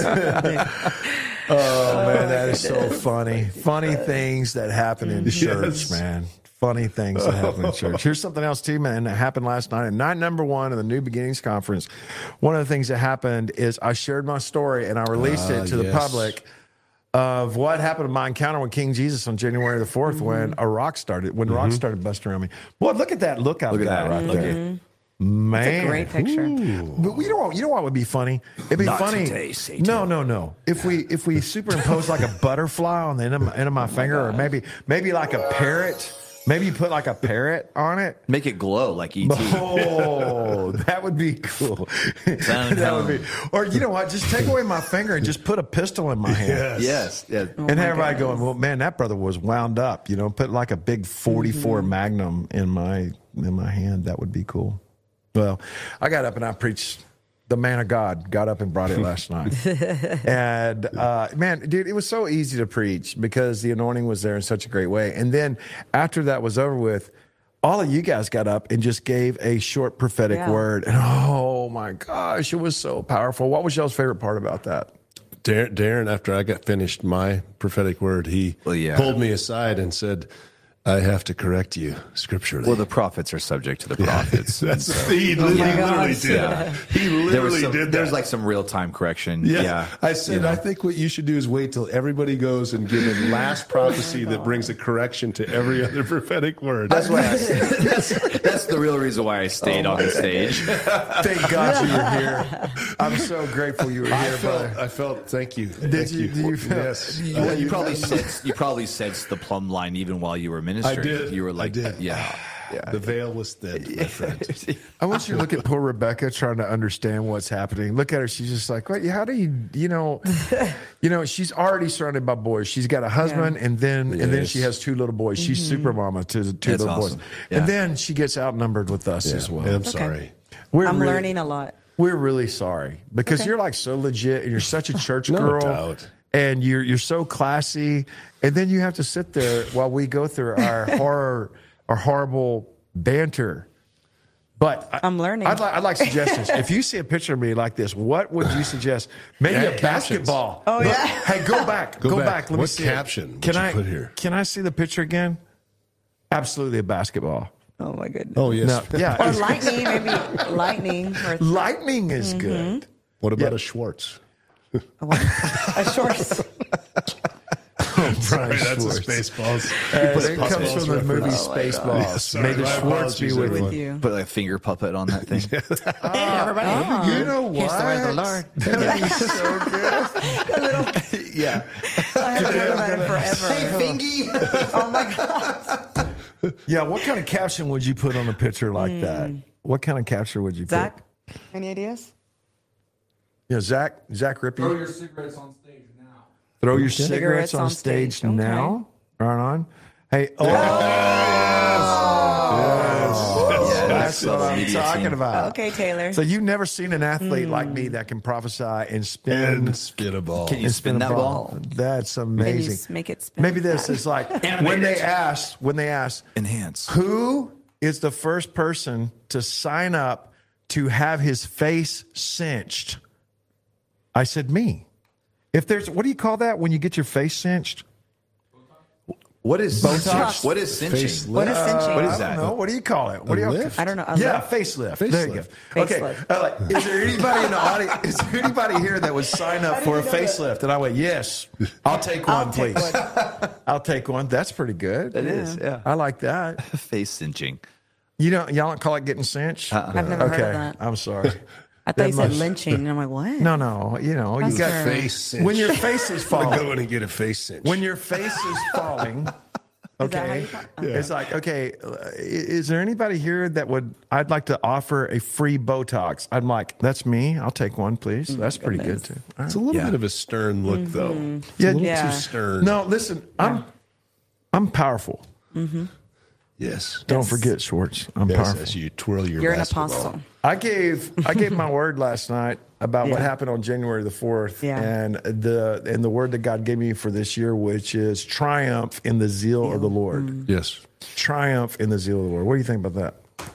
Oh man, that is so funny. Funny things that happen in church, Yes. man. Funny things that happen in church. Here's something else too, man, that happened last night at night number one of the New Beginnings Conference. One of the things that happened is I shared my story and I released Ah, it to the yes. public of what happened to my encounter with King Jesus on January the fourth Mm-hmm. when a rock started, when rocks started busting around me. Boy, look at that look out Look at that that. right Look at- there. Man, It's a great picture. But you know what? You know what would be funny? It'd be Not funny. today, Satan. No, no, no. If we if we superimpose like a butterfly on the end of my, end of my finger, or maybe maybe like a parrot. Maybe you put like a parrot on it. Make it glow like E T. Oh, that would be cool. that would be. Or you know what? Just take away my finger and just put a pistol in my hand. Yes. Yeah. And have everybody going, well, man, that brother was wound up. You know, put like a big forty-four Mm-hmm. Magnum in my in my hand. That would be cool. Well, I got up and I preached. The man of God got up and brought it last night. And, uh, man, dude, it was so easy to preach because the anointing was there in such a great way. And then after that was over with, all of you guys got up and just gave a short prophetic Yeah. word. And, oh, my gosh, it was so powerful. What was y'all's favorite part about that? Darren, Darren, after I got finished my prophetic word, he Well, yeah. pulled me aside and said, I have to correct you scripturally. Well, the prophets are subject to the prophets. and That's so- he, literally, he literally gosh. did. Yeah. He literally there was some, did that. There's like some real time correction. Yeah. Yeah. I said, You know. I think what you should do is wait till everybody goes and give a last prophecy that brings a correction to every other prophetic word. That's why I, that's, that's the real reason why I stayed on the stage. Thank God you were here. I'm so grateful you were I here, felt, brother. I felt, thank you. Did Thank you? Did you feel? Yes. You, Uh, you probably sensed you probably sensed the plumb line even while you were ministering. I did. You were like, I did. yeah, yeah. The veil was thin, my friend. I want you to look at poor Rebecca trying to understand what's happening. Look at her; she's just like, "What? How do you, you know, you know?" She's already surrounded by boys. She's got a husband, Yeah. and then and then Yes. she has two little boys. She's super mama to the two That's little awesome. boys, Yeah. and then she gets outnumbered with us as well. I'm sorry. We're I'm really- learning a lot. We're really sorry because Okay. you're like so legit, and you're such a church No girl, doubt. and you're you're so classy, and then you have to sit there while we go through our horror, our horrible banter. But I- I'm learning. I'd like I'd like suggestions. If you see a picture of me like this, what would you suggest? Maybe Add a captions. basketball. Oh, Look, yeah. Hey, go back. Go Go, back. back. Let me What see it. caption would Can you I put here? Can I see the picture again? Absolutely a basketball. Oh my goodness. Oh, yes. No, yeah. Or it's- lightning, maybe lightning or Lightning is good. What about Yeah. a Schwartz? a short. Brian That's Schwartz. a Spaceballs. Uh, He put it comes Spaceballs from the movie reference. Spaceballs. Sorry, May the my Schwartz be apologies, with everyone. you. you. Put a finger puppet on that thing. Everybody. You know what? Here's the word of the Lord. That'd be so good. yeah. I haven't heard about it forever. Fingy. Oh my God. Yeah, what kind of caption would you put on a picture like that? What kind of caption would you Zach, put? any ideas? Yeah, Zach, Zach Rippey. Throw your cigarettes on stage now. Throw your Cigarettes cigarettes on on stage, stage. Okay. now. Right on. Hey, oh, Yes. that's what I'm Media talking team. about. Okay, Taylor. So you've never seen an athlete like me that can prophesy and spin And spin a ball. Can you and spin a that ball? That's Can you amazing. s- make it spin? Maybe this is like when they asked, when they asked, Enhance. who is the first person to sign up to have his face cinched? I said, me. If there's, what do you call that when you get your face cinched? What is Botox? What is cinching? Face What is cinching? What is I that? don't know. What do you call it? What do you lift? I don't know. A Yeah, lift? facelift. Facelift. There you go. Okay. Facelift. Uh, like, is there anybody in the audience? Is there anybody here that would sign up for a facelift? And I went, yes. I'll take one, I'll take please. one. I'll take one. That's pretty good. It is. Yeah. I like that. Face cinching. You don't. Y'all don't call it getting cinched. Uh-uh. I've never okay. heard of that. I'm sorry. I thought you said must- lynching, and I'm like, what? No, no. You know, That's you got fair. Face cinch. when your face is I'm falling. going and get a face cinch. When your face is falling. Is that how Okay. you call- It's like, okay, uh, is there anybody here that would, I'd like to offer a free Botox? I'm like, that's me. I'll take one, please. That's pretty good, too. All It's a right. little Yeah. bit of a stern look, though. It's Yeah, a little yeah. too stern. No, listen, I'm I'm powerful. Yes. Don't forget, Schwartz. I'm Yes, powerful. as you twirl your You're an basketball. apostle. I gave I gave my word last night about what Yeah. happened on January the fourth, Yeah. and the and the word that God gave me for this year, which is triumph in the zeal of the Lord. Yes. Triumph in the zeal of the Lord. What do you think about that?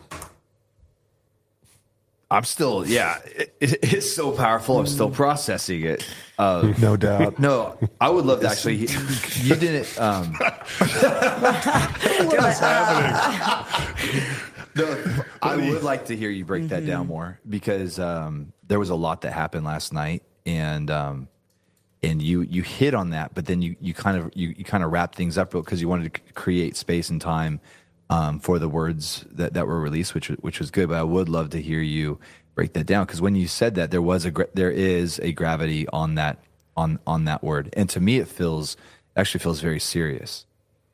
I'm still, yeah, it, it- it's so powerful. I'm still processing it. Uh, No doubt. no, I would love to actually. You didn't. Um, no, I would like to hear you break that down more because um, there was a lot that happened last night, and um, and you you hit on that, but then you you kind of you, you kind of wrap things up because you wanted to c- create space and time um, for the words that, that were released, which which was good. But I would love to hear you break that down because when you said that, there was a gra- there is a gravity on that on on that word, and to me, it feels actually feels very serious.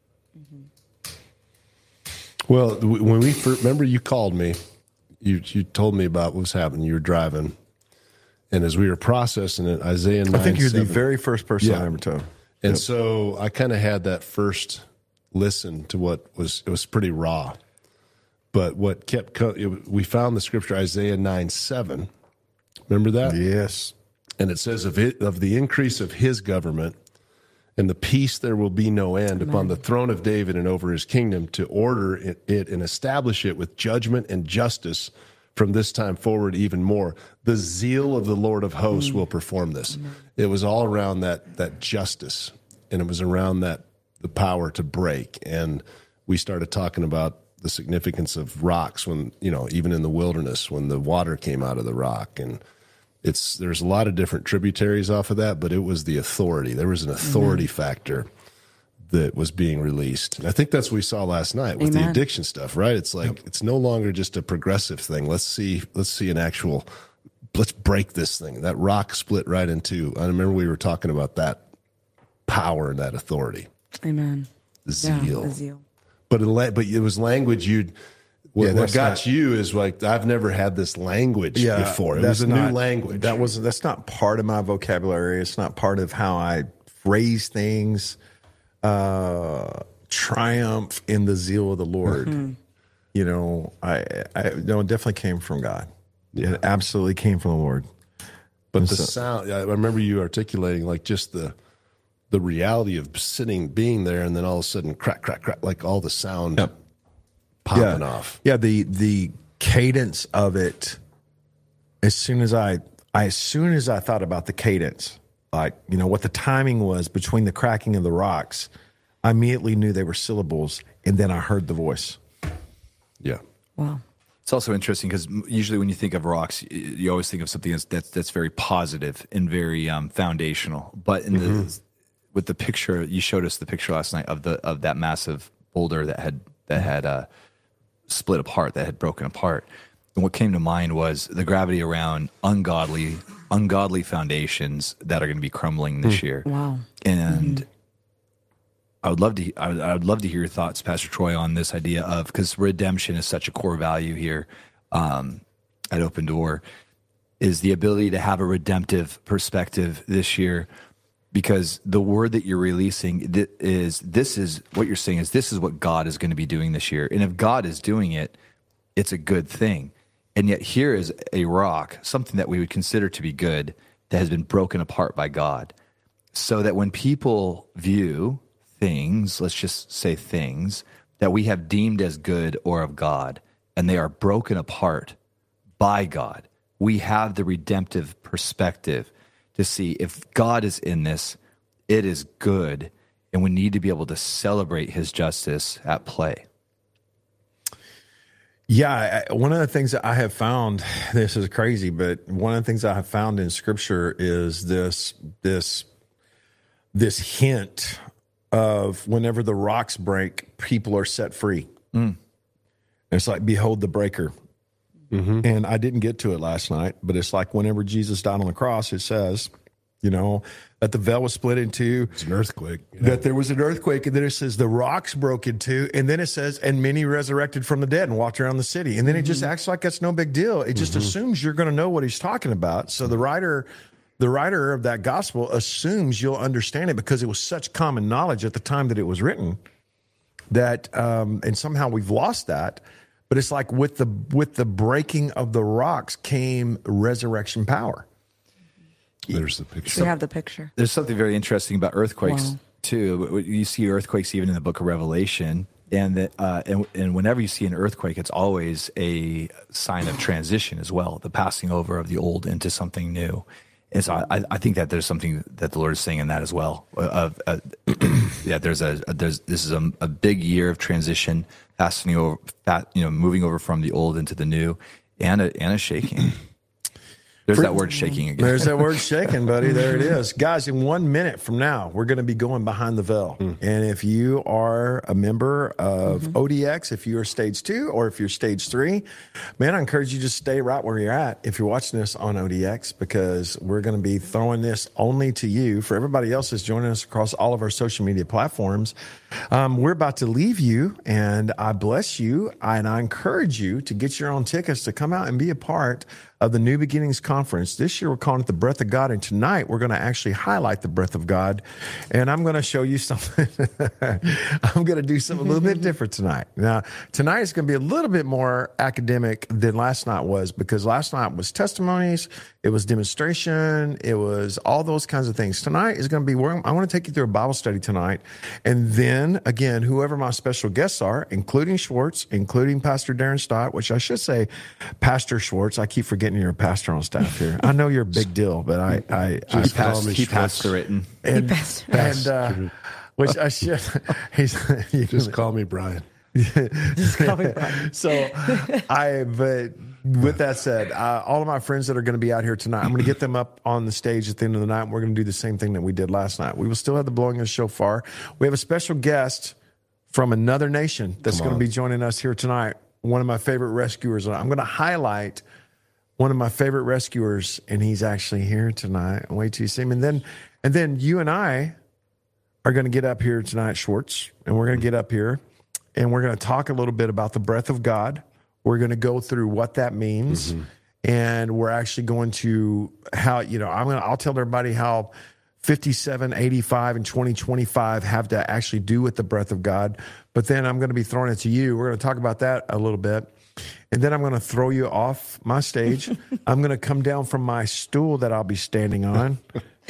Well, w- when we first, remember you called me, you you told me about what was happening. You were driving, and as we were processing it, Isaiah nine, I think you're the seven, very first person Yeah. I ever told. And so I kind of had that first listen to what was, it was pretty raw. But what kept, co- it, we found the scripture, Isaiah nine seven. Remember that? Yes. And it says, of it, of the increase of his government and the peace there will be no end upon the throne of David and over his kingdom, to order it, it and establish it with judgment and justice from this time forward even more. The zeal of the Lord of hosts mm. will perform this. Mm. It was all around that that justice, and it was around that the power to break. And we started talking about the significance of rocks when, you know, even in the wilderness, when the water came out of the rock. And it's there's a lot of different tributaries off of that, but it was the authority. There was an authority mm-hmm. factor that was being released. And I think that's what we saw last night with Amen. the addiction stuff, right? It's like, yep. it's no longer just a progressive thing. Let's see, let's see an actual, let's break this thing. That rock split right in two. I remember we were talking about that power and that authority. Amen. The zeal. Yeah, the zeal. But, it, but it was language you'd, what, yeah, what got not, you is like, I've never had this language yeah, before. It that's was a not, new language. That was, that's not part of my vocabulary. It's not part of how I phrase things. Uh, triumph in the zeal of the Lord. Mm-hmm. You know, I, I no, it definitely came from God. Yeah. It absolutely came from the Lord. But and the so, sound, I remember you articulating like just the the reality of sitting, being there, and then all of a sudden, crack, crack, crack, like all the sound yep. popping yeah. off. Yeah, the the cadence of it. As soon as I, I, as soon as I thought about the cadence, like, you know, what the timing was between the cracking of the rocks, I immediately knew they were syllables, and then I heard the voice. Yeah. Wow. It's also interesting because usually when you think of rocks, you always think of something that's that's, that's very positive and very um, foundational. But in mm-hmm. the with the picture you showed us, the picture last night of the of that massive boulder that had that had uh, split apart, that had broken apart. And what came to mind was the gravity around ungodly ungodly foundations that are going to be crumbling this mm. year. Wow. And mm-hmm. I would love to I would, I would love to hear your thoughts, Pastor Troy, on this idea of, because redemption is such a core value here um, at Open Door, is the ability to have a redemptive perspective this year. Because the word that you're releasing th- is this is what you're saying is this is what God is going to be doing this year. And if God is doing it, it's a good thing. And yet here is a rock, something that we would consider to be good, that has been broken apart by God. So that when people view things, let's just say things, that we have deemed as good or of God, and they are broken apart by God, we have the redemptive perspective to see if God is in this, it is good, and we need to be able to celebrate his justice at play. Yeah, I, one of the things that I have found, this is crazy, but one of the things I have found in Scripture is this this this hint of whenever the rocks break, people are set free. Mm. It's like, behold the breaker. Mm-hmm. And I didn't get to it last night, but it's like whenever Jesus died on the cross, it says, you know, that the veil was split in two. It's an earthquake. Yeah. That there was an earthquake, and then it says the rocks broke in two, and then it says, and many resurrected from the dead and walked around the city. And then mm-hmm. it just acts like that's no big deal. It just mm-hmm. assumes you're going to know what he's talking about. So the writer, the writer of that gospel assumes you'll understand it because it was such common knowledge at the time that it was written that, um, and somehow we've lost that. But it's like with the with the breaking of the rocks came resurrection power. There's the picture. We have the picture. There's something very interesting about earthquakes wow. too. You see earthquakes even in the Book of Revelation, and that uh, and and whenever you see an earthquake, it's always a sign of transition as well, the passing over of the old into something new. And so I, I think that there's something that the Lord is saying in that as well. Of uh, yeah, there's a there's this is a, a big year of transition, passing over, you know, moving over from the old into the new, and a and a shaking. There's that word shaking again. There's that word shaking, buddy. There it is. Guys, in one minute from now, we're going to be going behind the veil. Mm. And if you are a member of mm-hmm. O D X, if you're stage two or if you're stage three, man, I encourage you to stay right where you're at if you're watching this on O D X, because we're going to be throwing this only to you. For everybody else that's joining us across all of our social media platforms, um, we're about to leave you, and I bless you, and I encourage you to get your own tickets to come out and be a part of the New Beginnings Conference. This year we're calling it the Breath of God, and tonight we're going to actually highlight the breath of God, and I'm going to show you something. I'm going to do something a little bit different tonight. Now, tonight is going to be a little bit more academic than last night was, because last night was testimonies, it was demonstration, it was all those kinds of things. Tonight is going to be, I want to take you through a Bible study tonight, and then, again, whoever my special guests are, including Schwartz, including Pastor Darren Stott, which I should say Pastor Schwartz. I keep forgetting you're a pastor on staff here. I know you're a big deal, but I, I, I he passed, he passed the written. And, He passed and uh, which I should, he's, you Just call me Brian. Just call me Brian. So I, but with that said, uh, all of my friends that are going to be out here tonight, I'm going to get them up on the stage at the end of the night. And we're going to do the same thing that we did last night. We will still have the blowing of the shofar. We have a special guest from another nation that's going to be joining us here tonight. One of my favorite rescuers. I'm going to highlight one of my favorite rescuers, and he's actually here tonight. Wait till you see him. And then, and then you and I are going to get up here tonight, Schwartz, and we're going to get up here, and we're going to talk a little bit about the breath of God. We're going to go through what that means, mm-hmm. and we're actually going to how you know I'm going to I'll tell everybody how fifty-seven, eighty-five, and twenty twenty-five have to actually do with the breath of God. But then I'm going to be throwing it to you. We're going to talk about that a little bit. And then I'm going to throw you off my stage. I'm going to come down from my stool that I'll be standing on,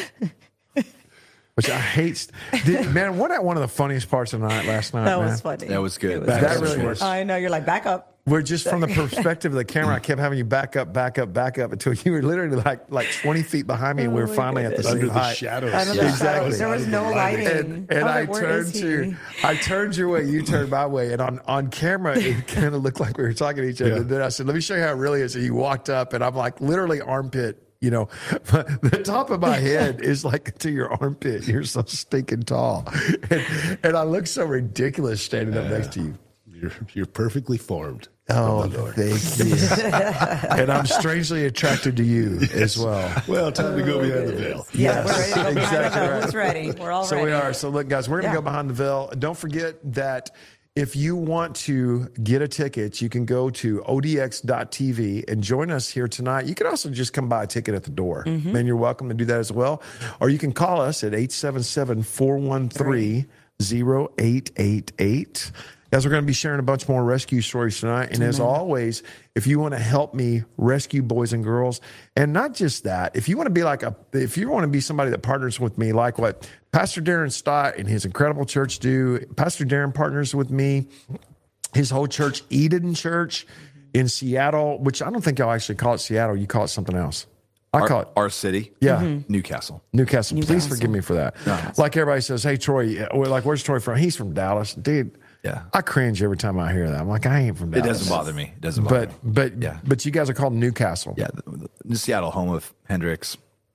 which I hate. Did, man, what one of the funniest parts of the night last night, That man? was funny. That was good. It That, was really good. works. I know. You're like, back up. We're just from the perspective of the camera. I kept having you back up, back up, back up until you were literally like like twenty feet behind me, and we were Oh, my finally at the goodness. same Under the height. shadows. Under the Yeah. shadows. There was no lighting. And, and I I was like, where turned is to, he? I turned your way, you turned my way, and on, on camera it kind of looked like we were talking to each other. Yeah. And then I said, "Let me show you how it really is." And you walked up, and I'm like, literally armpit. You know, the top of my head is like to your armpit. You're so stinking tall, and, and I look so ridiculous standing up next to you. You're, you're perfectly formed. Oh, thank you. And I'm strangely attracted to you as well. Well, time to go behind the veil. Yeah, Yes, we're ready to go behind exactly the veil. right. Who's ready? We're all So ready. we are. So look, guys, we're going to Yeah. go behind the veil. Don't forget that if you want to get a ticket, you can go to O D X dot T V and join us here tonight. You can also just come buy a ticket at the door. Mm-hmm. Man, you're welcome to do that as well. Or you can call us at eight seven seven, four one three, zero eight eight eight. Guys, we're going to be sharing a bunch more rescue stories tonight. And as always, if you want to help me rescue boys and girls, and not just that, if you want to be like a, if you want to be somebody that partners with me, like what Pastor Darren Stott and his incredible church do, Pastor Darren partners with me, his whole church, Eden Church in Seattle, which I don't think y'all actually call it Seattle. You call it something else. I Our, call it our city. Yeah. Newcastle. Newcastle. Please Newcastle. forgive me for that. Like everybody says, hey, Troy, or like, where's Troy from? He's from Dallas. Dude, Yeah. I cringe every time I hear that. I'm like, I ain't from It Dallas. doesn't bother me. It doesn't bother But, me. but, Yeah. but you guys are called Newcastle. Yeah, the, the Seattle, home of Hendrix,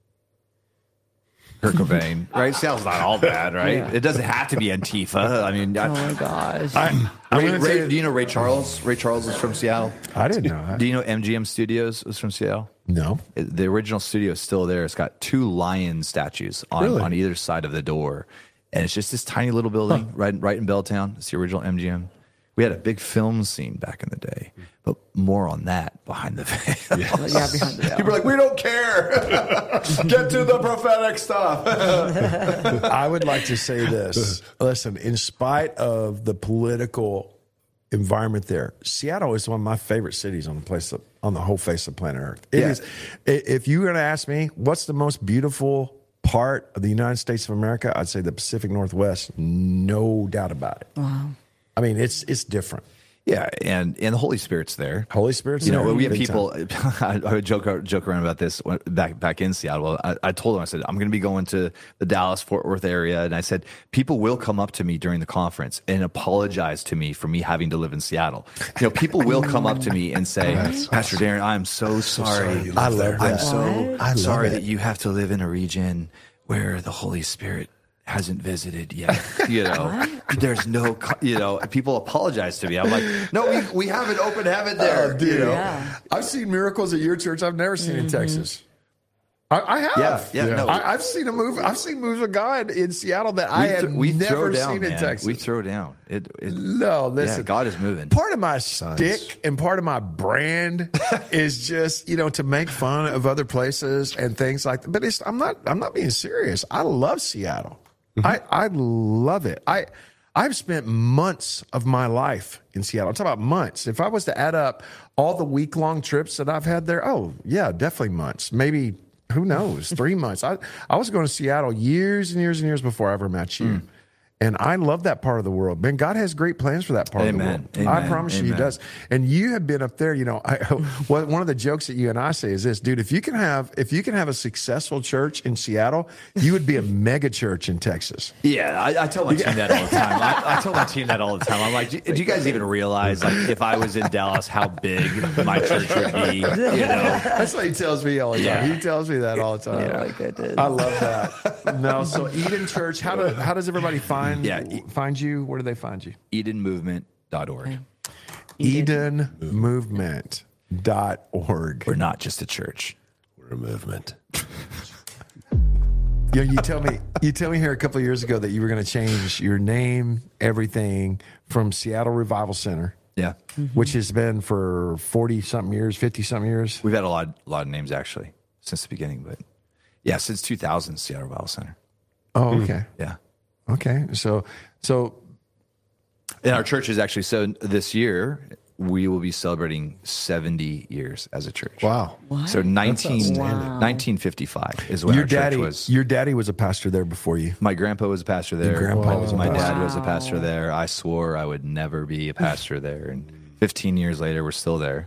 Kurt Cobain, right? Seattle's not all bad, right? Yeah. It doesn't have to be Antifa. I mean, I, Oh my gosh. I, I'm Ray, gonna Ray- tell you- do you know Ray Charles? Ray Charles is from Seattle. I didn't know that. Do you know M G M Studios was from Seattle? No. It- the original studio is still there. It's got two lion statues on, Really? on either side of the door. And it's just this tiny little building right, right in Belltown. It's the original M G M. We had a big film scene back in the day, but more on that behind the veil. yeah, behind the veil. People are like, we don't care. Get to the prophetic stuff. I would like to say this. Listen, in spite of the political environment there, Seattle is one of my favorite cities on the place on the whole face of planet Earth. It Yeah. is. i- If you were going to ask me, what's the most beautiful part of the United States of America? I'd say the Pacific Northwest. No doubt about it. Wow. I mean, it's it's different. Yeah, and and the Holy Spirit's there. Holy Spirit's You know, there, we have big people. time. I, I would joke joke around about this when- back back in Seattle. I, I told them, I said, I'm going to be going to the Dallas Fort Worth area, and I said, people will come up to me during the conference and apologize to me for me having to live in Seattle. You know, people will come up to me and say, Pastor Darren, I'm so sorry. I love I'm that. so I love sorry it. that you have to live in a region where the Holy Spirit hasn't visited yet. You know, there's no, co- you know, people apologize to me. I'm like, no, we, we have an open heaven there. Oh, dude. you know? Yeah. I've seen miracles at your church I've never seen in Texas. I, I have. Yeah, yeah, yeah. no. I, I've seen a move. I've seen moves of God in Seattle that I have th- we never throw down, seen in man. Texas. We throw down. It, it, no, listen. Yeah, God is moving. Part of my stick and part of my brand is just, you know, to make fun of other places and things like that. But it's, I'm not. I'm not being serious. I love Seattle. Mm-hmm. I I love it. I. I've spent months of my life in Seattle. I'm talking about months. If I was to add up all the week-long trips that I've had there, oh, yeah, definitely months. Maybe, who knows, three months. I, I was going to Seattle years and years and years before I ever met you. Mm. And I love that part of the world. Man, God has great plans for that part Amen. of the world. Amen. I promise Amen. you he does. And you have been up there, you know, I, one of the jokes that you and I say is this, dude, if you can have if you can have a successful church in Seattle, you would be a mega church in Texas. Yeah, I, I tell my team that all the time. I, I tell my team that all the time. I'm like, do, do you guys even realize, like, if I was in Dallas, how big my church would be? You know, that's what he tells me all the time. Yeah. He tells me that all the time. Oh my goodness. I love that. No, so Eden Church. How do how does everybody find Yeah. find you? Where do they find you? Eden Movement dot org. Eden Movement dot org. We're not just a church. We're a movement. You know, you tell me you tell me here a couple of years ago that you were going to change your name, everything from Seattle Revival Center. Yeah, which has been for forty something years, fifty something years. We've had a lot, a lot of names actually since the beginning, but yeah, since two thousand, Seattle Revival Center. Oh, okay. Yeah. Okay. So, so, and our church is actually so this year we will be celebrating seventy years as a church. Wow. What? So nineteen, Wow. nineteen fifty-five is when your our daddy church was. Your daddy was a pastor there before you. My grandpa was a pastor there. grandpa was a My pastor. dad was a pastor there. I swore I would never be a pastor there. And fifteen years later, we're still there.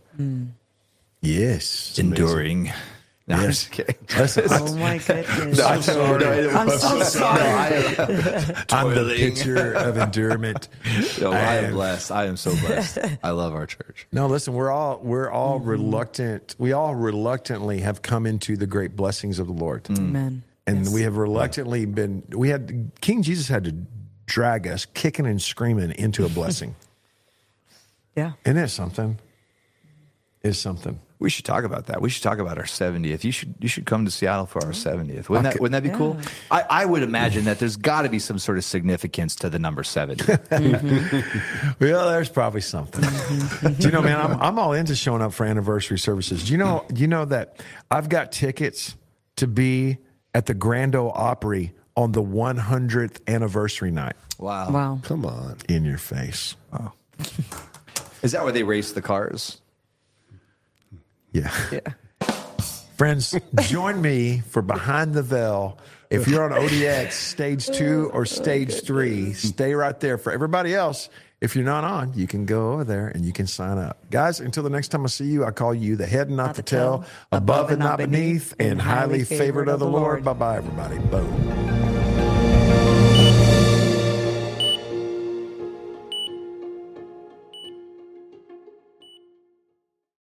Yes. Enduring. No, I'm Yes. just kidding. Listen, Oh my goodness. I'm sorry. I'm so sorry. I'm the picture of endurement. No, I am am- blessed. I am so blessed. I love our church. No, listen, we're all we're all Mm-hmm. reluctant. We all reluctantly have come into the great blessings of the Lord. Mm. Amen. And Yes. we have reluctantly been we had King Jesus had to drag us kicking and screaming into a blessing. Yeah. Isn't that something? Is something. We should talk about that. We should talk about our seventieth. You should you should come to Seattle for our seventieth. Wouldn't that Okay. wouldn't that be Yeah. cool? I, I would imagine that there's got to be some sort of significance to the number seventy. Well, there's probably something. Do you know, man, I'm I'm all into showing up for anniversary services. Do you know do you know that I've got tickets to be at the Grand Ole Opry on the one hundredth anniversary night? Wow. Wow. Come on. In your face. Is that where they race the cars? Yeah. Yeah. Friends, join me for Behind the Veil. If you're on O D X stage two or stage three, stay right there. For everybody else, if you're not on, you can go over there and you can sign up. Guys, until the next time I see you, I call you the head and not, the tail, above and not beneath, and highly favored of the Lord. Bye-bye, everybody. Boom.